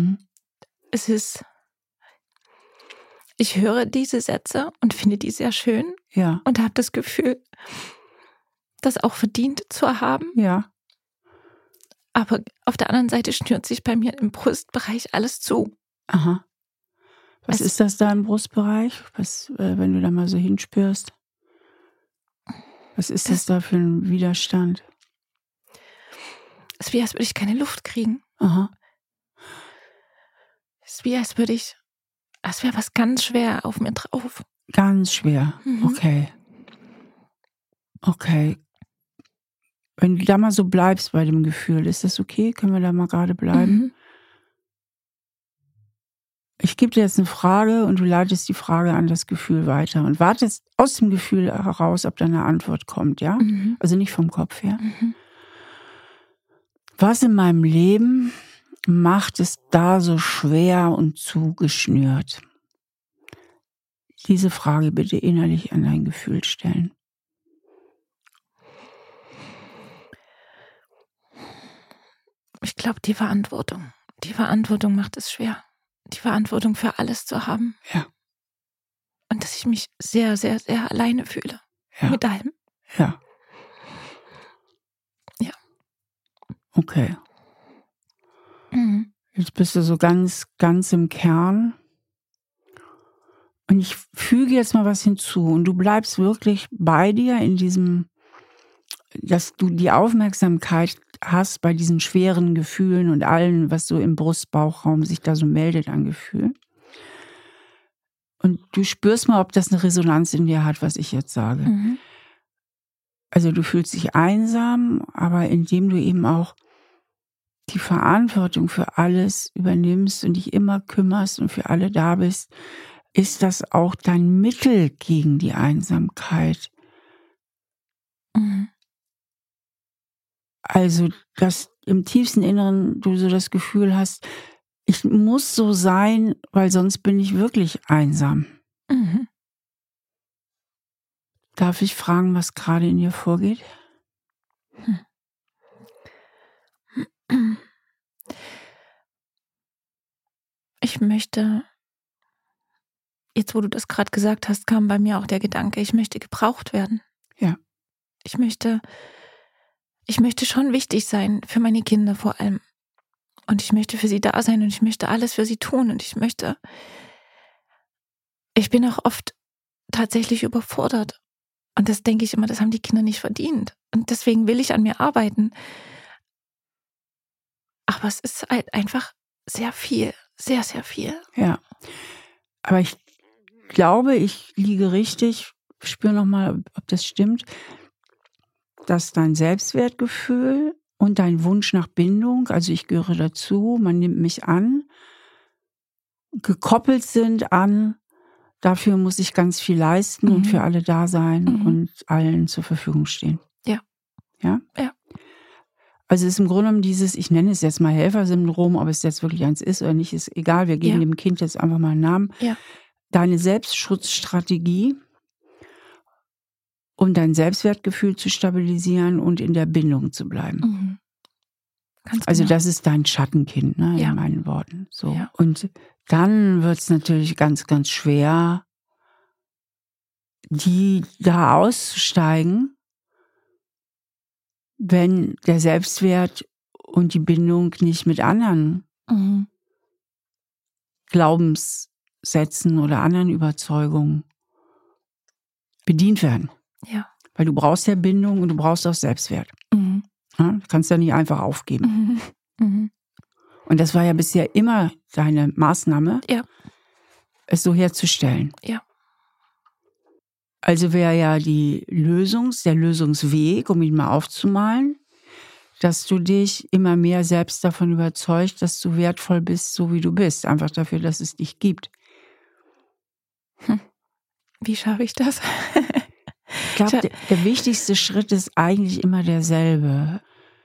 Ich höre diese Sätze und finde die sehr schön. Ja. Und habe das Gefühl, das auch verdient zu haben. Ja. Aber auf der anderen Seite schnürt sich bei mir im Brustbereich alles zu. Aha. Was ist das da im Brustbereich? Wenn du da mal so hinspürst? Was ist das da für ein Widerstand? Es ist wie, als würde ich keine Luft kriegen. Aha. Es ist wie, als wäre was ganz schwer auf mir drauf. Ganz schwer. Okay. Wenn du da mal so bleibst bei dem Gefühl, ist das okay? Können wir da mal gerade bleiben? Ich gebe dir jetzt eine Frage und du leitest die Frage an das Gefühl weiter und wartest aus dem Gefühl heraus, ob da eine Antwort kommt, ja? Also nicht vom Kopf her. Was in meinem Leben macht es da so schwer und zugeschnürt? Diese Frage bitte innerlich an dein Gefühl stellen. Ich glaube, die Verantwortung. Die Verantwortung macht es schwer. Die Verantwortung für alles zu haben. Ja. Und dass ich mich sehr, sehr, sehr alleine fühle. Ja. Mit allem. Ja. Ja. Okay. Jetzt bist du so ganz, ganz im Kern. Und ich füge jetzt mal was hinzu. Und du bleibst wirklich bei dir in diesem, dass du die Aufmerksamkeit hast bei diesen schweren Gefühlen und allem, was so im Brustbauchraum sich da so meldet an Gefühlen. Und du spürst mal, ob das eine Resonanz in dir hat, was ich jetzt sage. Also du fühlst dich einsam, aber indem du eben auch die Verantwortung für alles übernimmst und dich immer kümmerst und für alle da bist, ist das auch dein Mittel gegen die Einsamkeit. Also, dass im tiefsten Inneren du so das Gefühl hast, ich muss so sein, weil sonst bin ich wirklich einsam. Darf ich fragen, was gerade in dir vorgeht? ich möchte, jetzt wo du das gerade gesagt hast, kam bei mir auch der Gedanke, ich möchte gebraucht werden. Ja. Ich möchte schon wichtig sein, für meine Kinder vor allem. Und ich möchte für sie da sein und ich möchte alles für sie tun. Und ich bin auch oft tatsächlich überfordert. Und das denke ich immer, das haben die Kinder nicht verdient. Und deswegen will ich an mir arbeiten. Aber es ist halt einfach sehr viel, sehr, sehr viel. Ja. Aber ich glaube, ich liege richtig, spüre nochmal, ob das stimmt, dass dein Selbstwertgefühl und dein Wunsch nach Bindung, also ich gehöre dazu, man nimmt mich an, gekoppelt sind an, dafür muss ich ganz viel leisten und für alle da sein und allen zur Verfügung stehen. Ja. Ja? Ja. Also es ist im Grunde genommen dieses, ich nenne es jetzt mal Helfersyndrom, ob es jetzt wirklich eins ist oder nicht, ist egal, wir geben dem Kind jetzt einfach mal einen Namen. Ja. Deine Selbstschutzstrategie, um dein Selbstwertgefühl zu stabilisieren und in der Bindung zu bleiben. Ganz also genau. das ist dein Schattenkind, ne, Ja. in meinen Worten. So. Ja. Und dann wird es natürlich ganz, ganz schwer, da auszusteigen, wenn der Selbstwert und die Bindung nicht mit anderen Glaubenssätzen oder anderen Überzeugungen bedient werden. Ja. Weil du brauchst ja Bindung und du brauchst auch Selbstwert. Ja, du kannst ja nicht einfach aufgeben. Und das war ja bisher immer deine Maßnahme, es so herzustellen. Ja. Also wäre ja der Lösungsweg, um ihn mal aufzumalen, dass du dich immer mehr selbst davon überzeugst, dass du wertvoll bist, so wie du bist. Einfach dafür, dass es dich gibt. Wie schaffe ich das? Ich glaube, der wichtigste Schritt ist eigentlich immer derselbe.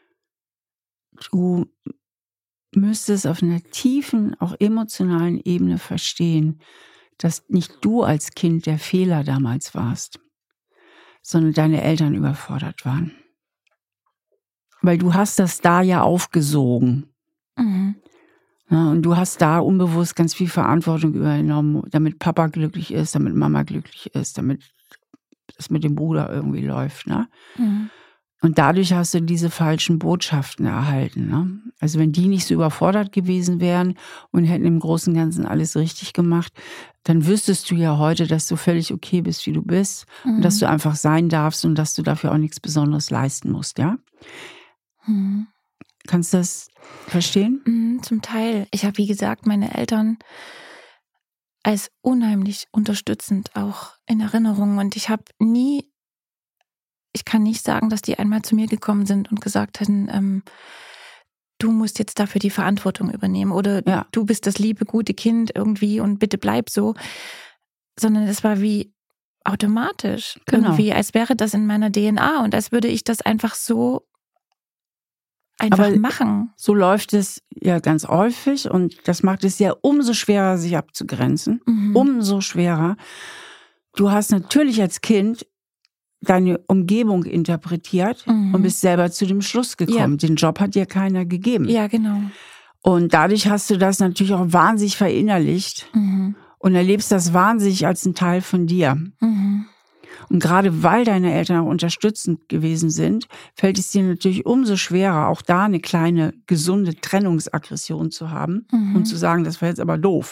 Du müsstest auf einer tiefen, auch emotionalen Ebene verstehen, dass nicht du als Kind der Fehler damals warst, sondern deine Eltern überfordert waren. Weil du hast das da ja aufgesogen. Ja, und du hast da unbewusst ganz viel Verantwortung übernommen, damit Papa glücklich ist, damit Mama glücklich ist, damit es mit dem Bruder irgendwie läuft. Ne? Und dadurch hast du diese falschen Botschaften erhalten. Ne? Also wenn die nicht so überfordert gewesen wären und hätten im Großen und Ganzen alles richtig gemacht, dann wüsstest du ja heute, dass du völlig okay bist, wie du bist und dass du einfach sein darfst und dass du dafür auch nichts Besonderes leisten musst. Ja? Kannst du das verstehen? Zum Teil. Ich habe, wie gesagt, meine Eltern als unheimlich unterstützend auch in Erinnerung. Und ich kann nicht sagen, dass die einmal zu mir gekommen sind und gesagt hätten, du musst jetzt dafür die Verantwortung übernehmen oder du bist das liebe, gute Kind irgendwie und bitte bleib so. Sondern es war wie automatisch. Genau. Irgendwie, als wäre das in meiner DNA und als würde ich das einfach so machen. So läuft es ja ganz häufig und das macht es ja umso schwerer, sich abzugrenzen. Umso schwerer. Du hast natürlich als Kind deine Umgebung interpretiert und bist selber zu dem Schluss gekommen. Den Job hat dir keiner gegeben. Ja, genau. Und dadurch hast du das natürlich auch wahnsinnig verinnerlicht und erlebst das wahnsinnig als ein Teil von dir. Und gerade weil deine Eltern auch unterstützend gewesen sind, fällt es dir natürlich umso schwerer, auch da eine kleine, gesunde Trennungsaggression zu haben und zu sagen, das war jetzt aber doof.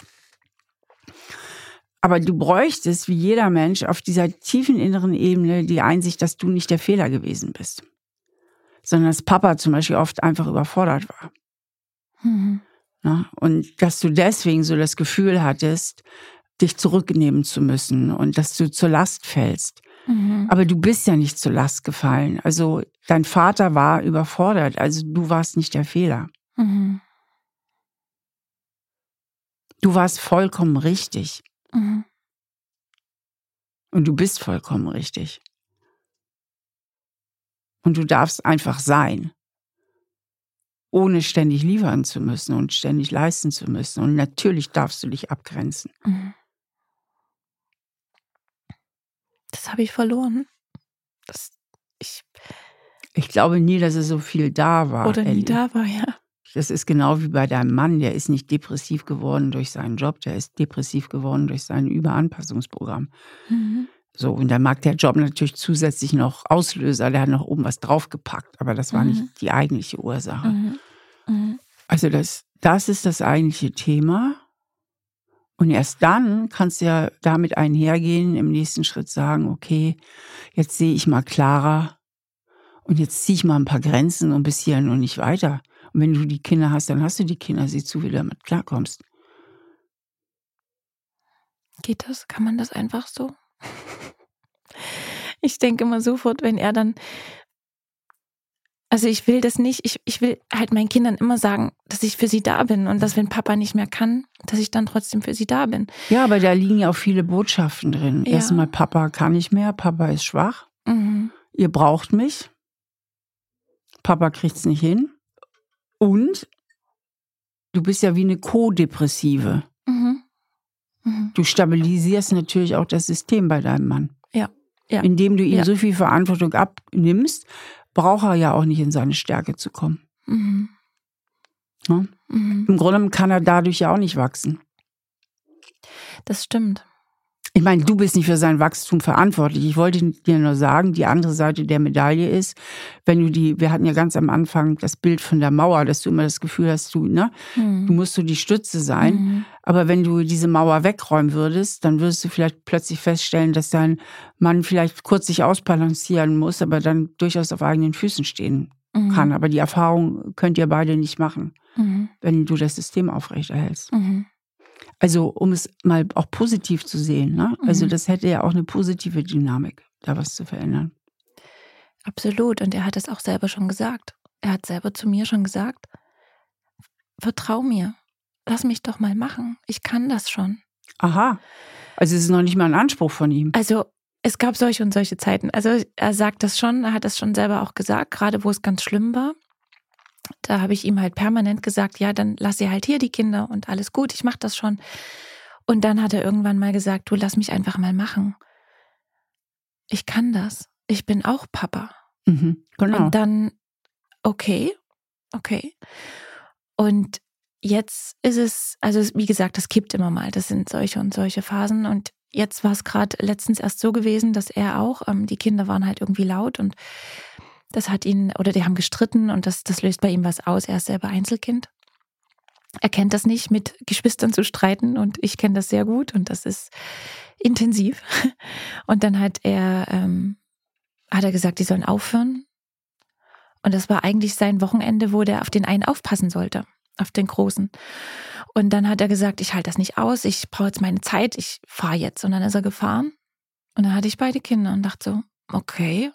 Aber du bräuchtest, wie jeder Mensch, auf dieser tiefen inneren Ebene die Einsicht, dass du nicht der Fehler gewesen bist. Sondern dass Papa zum Beispiel oft einfach überfordert war. Ja, und dass du deswegen so das Gefühl hattest, dich zurücknehmen zu müssen und dass du zur Last fällst. Aber du bist ja nicht zur Last gefallen. Also dein Vater war überfordert, also du warst nicht der Fehler. Du warst vollkommen richtig. Und du bist vollkommen richtig. Und du darfst einfach sein, ohne ständig liefern zu müssen und ständig leisten zu müssen. Und natürlich darfst du dich abgrenzen. Das habe ich verloren. Ich glaube nie, dass es so viel da war. Oder nie Elli. da war, ja. Ich Das ist genau wie bei deinem Mann. Der ist nicht depressiv geworden durch seinen Job, der ist depressiv geworden durch sein Überanpassungsprogramm. Mhm. So, und dann mag der Job natürlich zusätzlich noch Auslöser, der hat noch oben was draufgepackt, aber das war nicht die eigentliche Ursache. Mhm. Mhm. Also das ist das eigentliche Thema. Und erst dann kannst du ja damit einhergehen, im nächsten Schritt sagen, okay, jetzt sehe ich mal klarer und jetzt ziehe ich mal ein paar Grenzen und bis hierhin und nicht weiter. Und wenn du die Kinder hast, dann hast du die Kinder, sieh zu, wie du damit klarkommst. Geht das? Kann man das einfach so? Ich denke immer sofort, wenn er dann, also ich will das nicht, ich will halt meinen Kindern immer sagen, dass ich für sie da bin und dass, wenn Papa nicht mehr kann, dass ich dann trotzdem für sie da bin. Ja, aber da liegen ja auch viele Botschaften drin. Ja. Erstmal, Papa kann nicht mehr, Papa ist schwach, ihr braucht mich, Papa kriegt's nicht hin und du bist ja wie eine Co-Depressive. Du stabilisierst natürlich auch das System bei deinem Mann. Ja. Indem du ihm so viel Verantwortung abnimmst, braucht er ja auch nicht in seine Stärke zu kommen. Ja? Im Grunde kann er dadurch ja auch nicht wachsen. Das stimmt. Ich meine, du bist nicht für sein Wachstum verantwortlich. Ich wollte dir nur sagen, die andere Seite der Medaille ist, wenn du wir hatten ja ganz am Anfang das Bild von der Mauer, dass du immer das Gefühl hast, du musst so die Stütze sein. Aber wenn du diese Mauer wegräumen würdest, dann würdest du vielleicht plötzlich feststellen, dass dein Mann vielleicht kurz sich ausbalancieren muss, aber dann durchaus auf eigenen Füßen stehen kann. Aber die Erfahrung könnt ihr beide nicht machen, wenn du das System aufrechterhältst. Also um es mal auch positiv zu sehen, ne? Also das hätte ja auch eine positive Dynamik, da was zu verändern. Absolut. Und er hat es auch selber schon gesagt. Er hat selber zu mir schon gesagt, vertrau mir, lass mich doch mal machen. Ich kann das schon. Aha, also es ist noch nicht mal ein Anspruch von ihm. Also es gab solche und solche Zeiten. Also er sagt das schon, er hat das schon selber auch gesagt, gerade wo es ganz schlimm war. Da habe ich ihm halt permanent gesagt, ja, dann lass sie halt hier die Kinder und alles gut, ich mache das schon. Und dann hat er irgendwann mal gesagt, du, lass mich einfach mal machen. Ich kann das. Ich bin auch Papa. Genau. Und dann, okay. Und jetzt ist es, also wie gesagt, das kippt immer mal. Das sind solche und solche Phasen. Und jetzt war es gerade letztens erst so gewesen, dass er auch, die Kinder waren halt irgendwie laut und das hat ihn, oder die haben gestritten und das löst bei ihm was aus. Er ist selber Einzelkind. Er kennt das nicht, mit Geschwistern zu streiten und ich kenne das sehr gut und das ist intensiv. Und dann hat er gesagt, die sollen aufhören. Und das war eigentlich sein Wochenende, wo der auf den einen aufpassen sollte, auf den Großen. Und dann hat er gesagt, ich halte das nicht aus, ich brauche jetzt meine Zeit, ich fahre jetzt. Und dann ist er gefahren und dann hatte ich beide Kinder und dachte so, okay.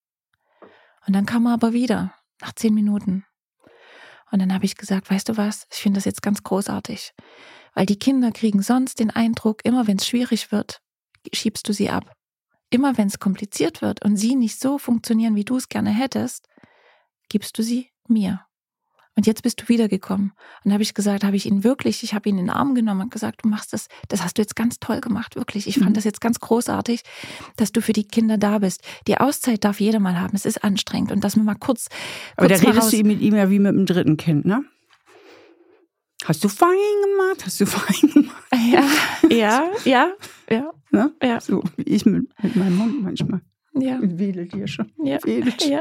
Und dann kam er aber wieder, nach 10 Minuten. Und dann habe ich gesagt, weißt du was, ich finde das jetzt ganz großartig. Weil die Kinder kriegen sonst den Eindruck, immer wenn es schwierig wird, schiebst du sie ab. Immer wenn es kompliziert wird und sie nicht so funktionieren, wie du es gerne hättest, gibst du sie mir. Und jetzt bist du wiedergekommen. Und dann habe ich gesagt, ich habe ihn in den Arm genommen und gesagt, du machst das hast du jetzt ganz toll gemacht, wirklich. Ich fand das jetzt ganz großartig, dass du für die Kinder da bist. Die Auszeit darf jeder mal haben, es ist anstrengend. Und dass wir mal kurz Aber da redest du mit ihm ja wie mit dem dritten Kind, ne? Hast du fein gemacht? Ja. Ne? Ja. So wie ich mit meinem Mund manchmal. Ja. Wedelt hier schon. Ja. Wedelt. Ja.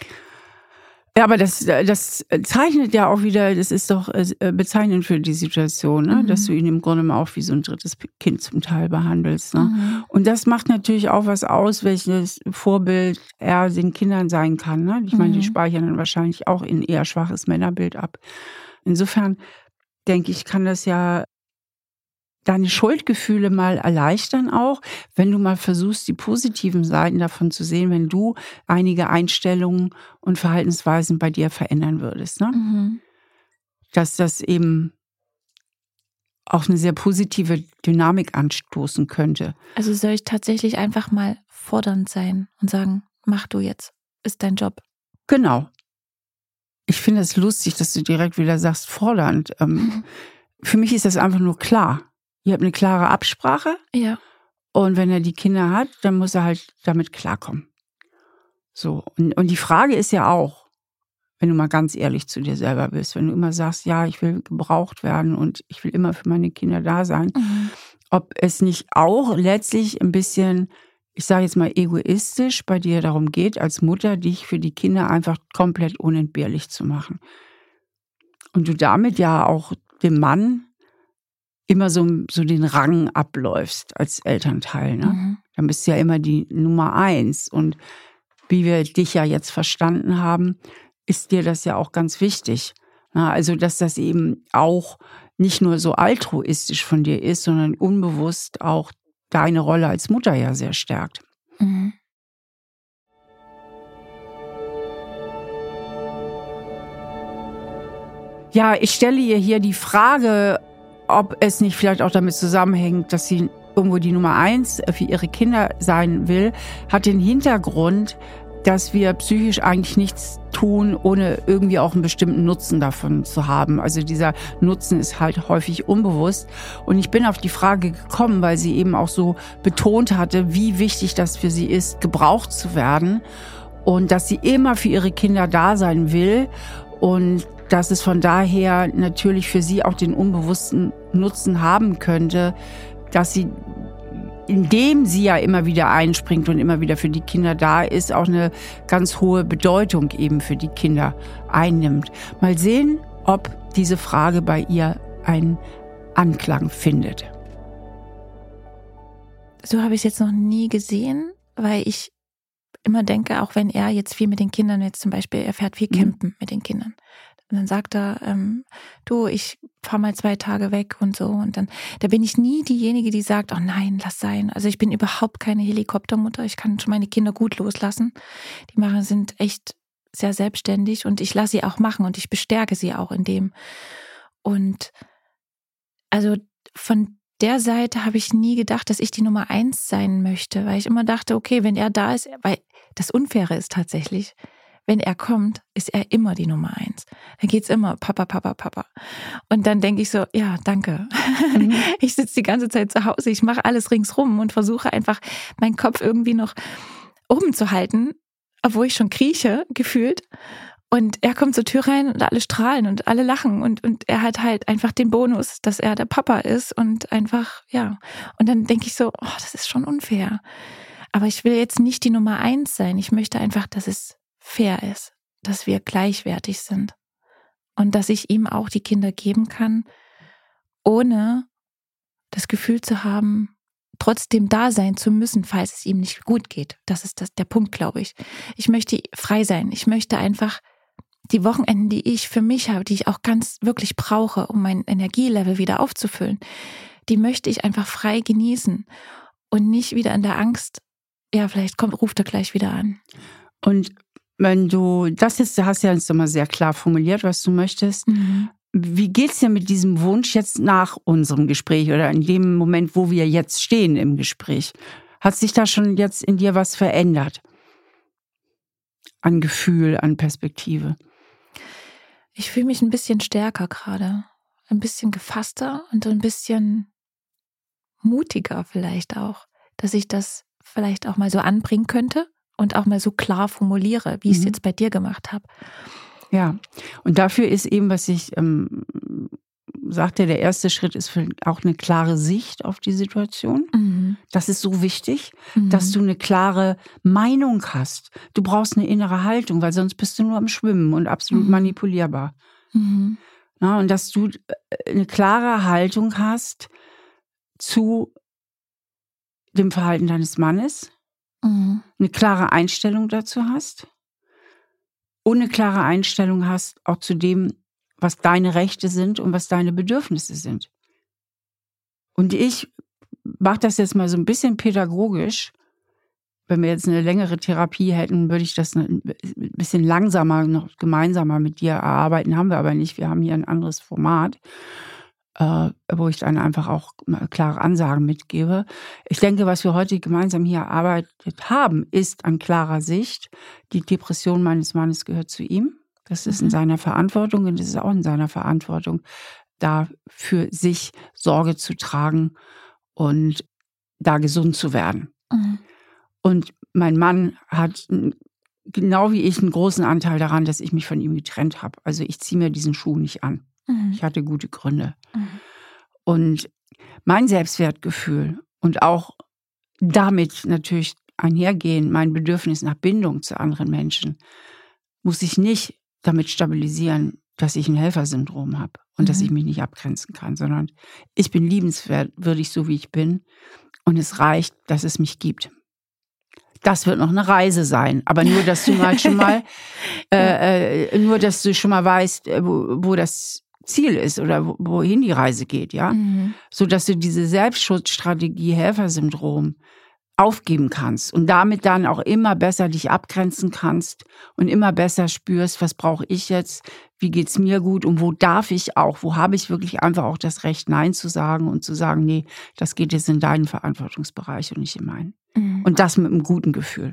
Ja, aber das zeichnet ja auch wieder, das ist doch bezeichnend für die Situation, ne? Dass du ihn im Grunde mal auch wie so ein drittes Kind zum Teil behandelst. Ne? Und das macht natürlich auch was aus, welches Vorbild er den Kindern sein kann. Ne? Ich meine, die speichern dann wahrscheinlich auch ein eher schwaches Männerbild ab. Insofern denke ich, kann das ja deine Schuldgefühle mal erleichtern auch, wenn du mal versuchst, die positiven Seiten davon zu sehen, wenn du einige Einstellungen und Verhaltensweisen bei dir verändern würdest. Ne? Dass das eben auch eine sehr positive Dynamik anstoßen könnte. Also soll ich tatsächlich einfach mal fordernd sein und sagen, mach du jetzt, ist dein Job. Genau. Ich finde es lustig, dass du direkt wieder sagst, fordernd. Für mich ist das einfach nur klar. Ihr habt eine klare Absprache. Ja. Und wenn er die Kinder hat, dann muss er halt damit klarkommen. So. Und die Frage ist ja auch, wenn du mal ganz ehrlich zu dir selber bist, wenn du immer sagst, ja, ich will gebraucht werden und ich will immer für meine Kinder da sein, ob es nicht auch letztlich ein bisschen, ich sage jetzt mal egoistisch, bei dir darum geht, als Mutter dich für die Kinder einfach komplett unentbehrlich zu machen. Und du damit ja auch dem Mann immer so den Rang abläufst als Elternteil. Ne? Dann bist du ja immer die Nummer 1. Und wie wir dich ja jetzt verstanden haben, ist dir das ja auch ganz wichtig. Na, also, dass das eben auch nicht nur so altruistisch von dir ist, sondern unbewusst auch deine Rolle als Mutter ja sehr stärkt. Mhm. Ja, ich stelle ihr hier die Frage, ob es nicht vielleicht auch damit zusammenhängt, dass sie irgendwo die Nummer 1 für ihre Kinder sein will, hat den Hintergrund, dass wir psychisch eigentlich nichts tun, ohne irgendwie auch einen bestimmten Nutzen davon zu haben. Also dieser Nutzen ist halt häufig unbewusst. Und ich bin auf die Frage gekommen, weil sie eben auch so betont hatte, wie wichtig das für sie ist, gebraucht zu werden und dass sie immer für ihre Kinder da sein will und dass es von daher natürlich für sie auch den unbewussten Nutzen haben könnte, dass sie, indem sie ja immer wieder einspringt und immer wieder für die Kinder da ist, auch eine ganz hohe Bedeutung eben für die Kinder einnimmt. Mal sehen, ob diese Frage bei ihr einen Anklang findet. So habe ich es jetzt noch nie gesehen, weil ich immer denke, auch wenn er jetzt viel mit den Kindern, jetzt zum Beispiel, er fährt viel campen mit den Kindern. Und dann sagt er, du, ich fahr mal 2 Tage weg und so. Und dann, da bin ich nie diejenige, die sagt, oh nein, lass sein. Also ich bin überhaupt keine Helikoptermutter. Ich kann schon meine Kinder gut loslassen. Sind echt sehr selbstständig und ich lasse sie auch machen und ich bestärke sie auch in dem. Und also von der Seite habe ich nie gedacht, dass ich die Nummer 1 sein möchte, weil ich immer dachte, okay, wenn er da ist, weil das Unfaire ist tatsächlich, wenn er kommt, ist er immer die Nummer 1. Dann geht's immer Papa, Papa, Papa. Und dann denke ich so, ja, danke. Ich sitze die ganze Zeit zu Hause, ich mache alles ringsrum und versuche einfach, meinen Kopf irgendwie noch oben zu halten, obwohl ich schon krieche, gefühlt. Und er kommt zur Tür rein und alle strahlen und alle lachen. Und er hat halt einfach den Bonus, dass er der Papa ist und einfach, ja. Und dann denke ich so, oh, das ist schon unfair. Aber ich will jetzt nicht die Nummer 1 sein. Ich möchte einfach, dass es fair ist, dass wir gleichwertig sind und dass ich ihm auch die Kinder geben kann, ohne das Gefühl zu haben, trotzdem da sein zu müssen, falls es ihm nicht gut geht. Das ist der Punkt, glaube ich. Ich möchte frei sein. Ich möchte einfach die Wochenenden, die ich für mich habe, die ich auch ganz wirklich brauche, um mein Energielevel wieder aufzufüllen, die möchte ich einfach frei genießen und nicht wieder in der Angst, ja, vielleicht ruft er gleich wieder an. Und wenn du, das jetzt, du hast ja jetzt immer sehr klar formuliert, was du möchtest. Wie geht's dir mit diesem Wunsch jetzt nach unserem Gespräch oder in dem Moment, wo wir jetzt stehen im Gespräch? Hat sich da schon jetzt in dir was verändert? An Gefühl, an Perspektive? Ich fühle mich ein bisschen stärker gerade. Ein bisschen gefasster und ein bisschen mutiger vielleicht auch, dass ich das vielleicht auch mal so anbringen könnte. Und auch mal so klar formuliere, wie ich es jetzt bei dir gemacht habe. Ja, und dafür ist eben, was ich sagte, der erste Schritt ist auch eine klare Sicht auf die Situation. Das ist so wichtig, dass du eine klare Meinung hast. Du brauchst eine innere Haltung, weil sonst bist du nur am Schwimmen und absolut manipulierbar. Na, und dass du eine klare Haltung hast zu dem Verhalten deines Mannes, eine klare Einstellung dazu hast und eine klare Einstellung hast auch zu dem, was deine Rechte sind und was deine Bedürfnisse sind. Und ich mache das jetzt mal so ein bisschen pädagogisch. Wenn wir jetzt eine längere Therapie hätten, würde ich das ein bisschen langsamer, noch gemeinsamer mit dir erarbeiten. Haben wir aber nicht. Wir haben hier ein anderes Format, wo ich dann einfach auch klare Ansagen mitgebe. Ich denke, was wir heute gemeinsam hier erarbeitet haben, ist an klarer Sicht. Die Depression meines Mannes gehört zu ihm. Das ist in seiner Verantwortung und es ist auch in seiner Verantwortung, da für sich Sorge zu tragen und da gesund zu werden. Und mein Mann hat ein genau wie ich einen großen Anteil daran, dass ich mich von ihm getrennt habe. Also ich ziehe mir diesen Schuh nicht an. Ich hatte gute Gründe. Und mein Selbstwertgefühl und auch damit natürlich einhergehen, mein Bedürfnis nach Bindung zu anderen Menschen, muss ich nicht damit stabilisieren, dass ich ein Helfersyndrom habe und dass ich mich nicht abgrenzen kann, sondern ich bin liebenswürdig, so wie ich bin. Und es reicht, dass es mich gibt. Das wird noch eine Reise sein, aber nur, dass du mal schon mal, nur, dass du schon mal weißt, wo das Ziel ist oder wohin die Reise geht, ja, so dass du diese Selbstschutzstrategie Helfersyndrom aufgeben kannst und damit dann auch immer besser dich abgrenzen kannst und immer besser spürst, was brauche ich jetzt, wie geht's mir gut und wo darf ich auch, wo habe ich wirklich einfach auch das Recht, Nein zu sagen und zu sagen, nee, das geht jetzt in deinen Verantwortungsbereich und nicht in meinen. Und das mit einem guten Gefühl.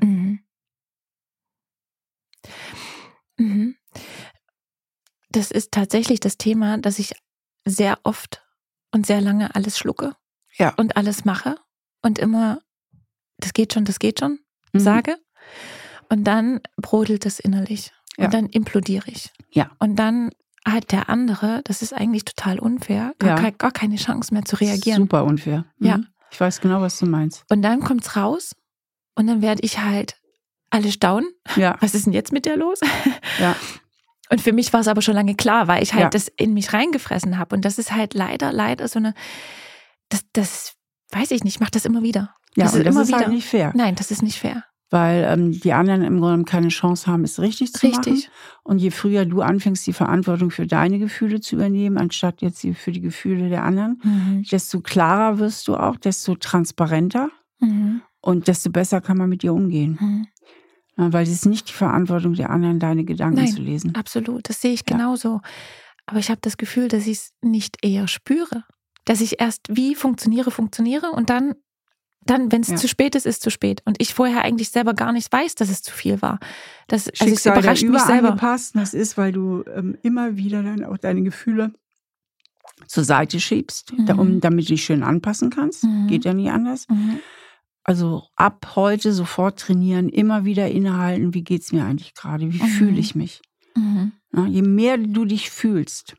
Das ist tatsächlich das Thema, dass ich sehr oft und sehr lange alles schlucke und alles mache und immer das geht schon, sage. Und dann brodelt es innerlich. Und dann implodiere ich. Ja. Und dann hat der andere, das ist eigentlich total unfair, gar keine Chance mehr zu reagieren. Super unfair. Ja. Ich weiß genau, was du meinst. Und dann kommt's raus und dann werde ich halt alle staunen. Ja. Was ist denn jetzt mit dir los? Ja. Und für mich war es aber schon lange klar, weil ich halt das in mich reingefressen habe. Und das ist halt leider so eine, das weiß ich nicht, ich mache das immer wieder. Ja, das ist halt nicht fair. Nein, das ist nicht fair. Weil die anderen im Grunde keine Chance haben, es richtig zu machen. Und je früher du anfängst, die Verantwortung für deine Gefühle zu übernehmen, anstatt jetzt für die Gefühle der anderen, desto klarer wirst du auch, desto transparenter und desto besser kann man mit dir umgehen. Ja, weil es ist nicht die Verantwortung der anderen, deine Gedanken zu lesen. Absolut, das sehe ich genauso. Aber ich habe das Gefühl, dass ich es nicht eher spüre. Dass ich erst wie funktioniere und dann wenn es zu spät ist, ist zu spät. Und ich vorher eigentlich selber gar nicht weiß, dass es zu viel war. Es überrascht mich selber. Angepasst. Das ist, weil du immer wieder dann auch deine Gefühle zur Seite schiebst, damit du dich schön anpassen kannst. Geht ja nie anders. Also ab heute sofort trainieren, immer wieder innehalten, wie geht's mir eigentlich gerade? Wie fühle ich mich? Ja, je mehr du dich fühlst,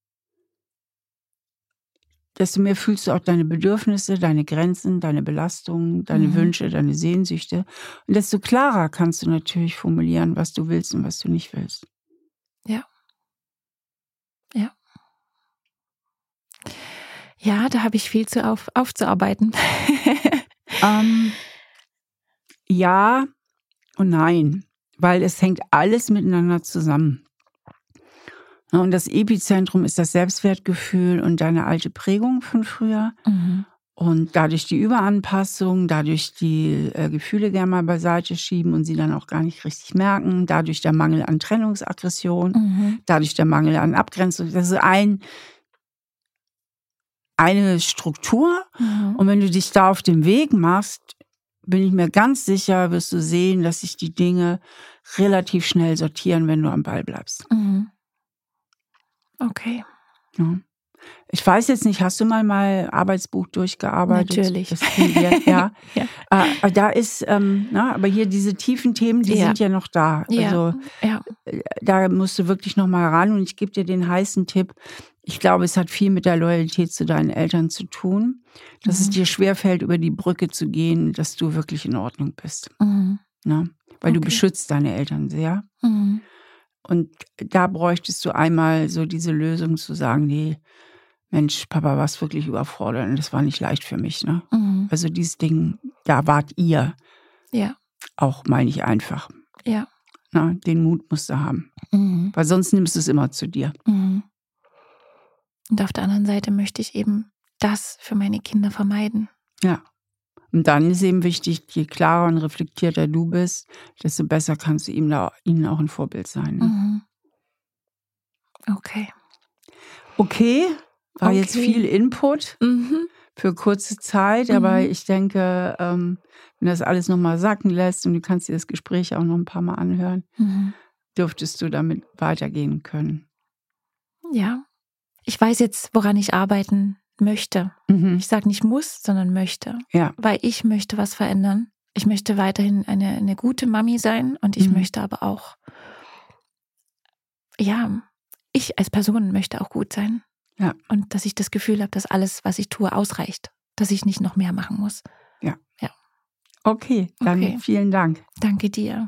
desto mehr fühlst du auch deine Bedürfnisse, deine Grenzen, deine Belastungen, deine Wünsche, deine Sehnsüchte. Und desto klarer kannst du natürlich formulieren, was du willst und was du nicht willst. Ja. Ja. Ja, da habe ich viel aufzuarbeiten. Ja und nein, weil es hängt alles miteinander zusammen. Und das Epizentrum ist das Selbstwertgefühl und deine alte Prägung von früher. Und dadurch die Überanpassung, dadurch die Gefühle gerne mal beiseite schieben und sie dann auch gar nicht richtig merken, dadurch der Mangel an Trennungsaggression, dadurch der Mangel an Abgrenzung. Das ist eine Struktur. Und wenn du dich da auf den Weg machst, bin ich mir ganz sicher, wirst du sehen, dass sich die Dinge relativ schnell sortieren, wenn du am Ball bleibst. Okay. Ja. Ich weiß jetzt nicht, hast du mal Arbeitsbuch durchgearbeitet? Natürlich. Ja. Da ist, aber hier diese tiefen Themen, die sind ja noch da. Also da musst du wirklich noch mal ran und ich gebe dir den heißen Tipp. Ich glaube, es hat viel mit der Loyalität zu deinen Eltern zu tun, dass es dir schwerfällt, über die Brücke zu gehen, dass du wirklich in Ordnung bist. Ja? Weil du beschützt deine Eltern sehr. Und da bräuchtest du einmal so diese Lösung zu sagen, nee, Mensch, Papa, war's wirklich überfordert und das war nicht leicht für mich. Ne? Also dieses Ding, da wart ihr auch mal nicht einfach. Ja. Na, den Mut musst du haben. Weil sonst nimmst du es immer zu dir. Und auf der anderen Seite möchte ich eben das für meine Kinder vermeiden. Ja. Und dann ist eben wichtig, je klarer und reflektierter du bist, desto besser kannst du ihnen auch ein Vorbild sein. Ne? Okay, war jetzt viel Input für kurze Zeit, aber ich denke, wenn das alles nochmal sacken lässt und du kannst dir das Gespräch auch noch ein paar Mal anhören, dürftest du damit weitergehen können. Ja, ich weiß jetzt, woran ich arbeiten möchte. Ich sage nicht muss, sondern möchte. Ja. Weil ich möchte was verändern. Ich möchte weiterhin eine gute Mami sein und ich möchte aber auch, ich als Person möchte auch gut sein. Ja. Und dass ich das Gefühl habe, dass alles, was ich tue, ausreicht. Dass ich nicht noch mehr machen muss. Ja. Ja. Okay, dann vielen Dank. Danke dir.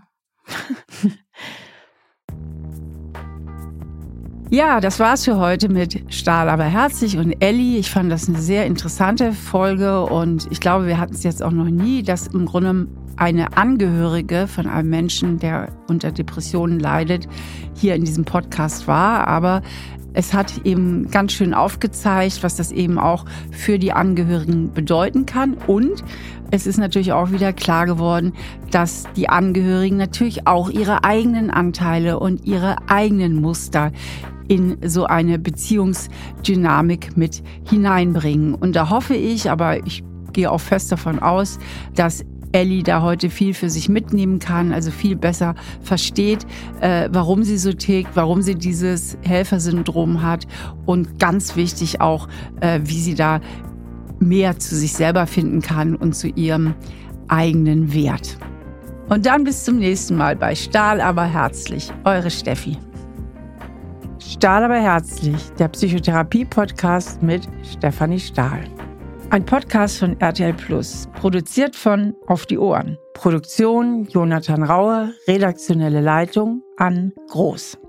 Ja, das war's für heute mit Stahl aber herzlich und Elli. Ich fand das eine sehr interessante Folge und ich glaube, wir hatten es jetzt auch noch nie, dass im Grunde eine Angehörige von einem Menschen, der unter Depressionen leidet, hier in diesem Podcast war. Aber es hat eben ganz schön aufgezeigt, was das eben auch für die Angehörigen bedeuten kann. Und es ist natürlich auch wieder klar geworden, dass die Angehörigen natürlich auch ihre eigenen Anteile und ihre eigenen Muster in so eine Beziehungsdynamik mit hineinbringen. Und da hoffe ich, aber ich gehe auch fest davon aus, dass Elli da heute viel für sich mitnehmen kann, also viel besser versteht, warum sie so tickt, warum sie dieses Helfersyndrom hat und ganz wichtig auch, wie sie da mehr zu sich selber finden kann und zu ihrem eigenen Wert. Und dann bis zum nächsten Mal bei Stahl aber herzlich, eure Steffi. Stahl aber herzlich, der Psychotherapie-Podcast mit Stefanie Stahl. Ein Podcast von RTL Plus, produziert von Auf die Ohren. Produktion Jonathan Raue, redaktionelle Leitung Ann Groß.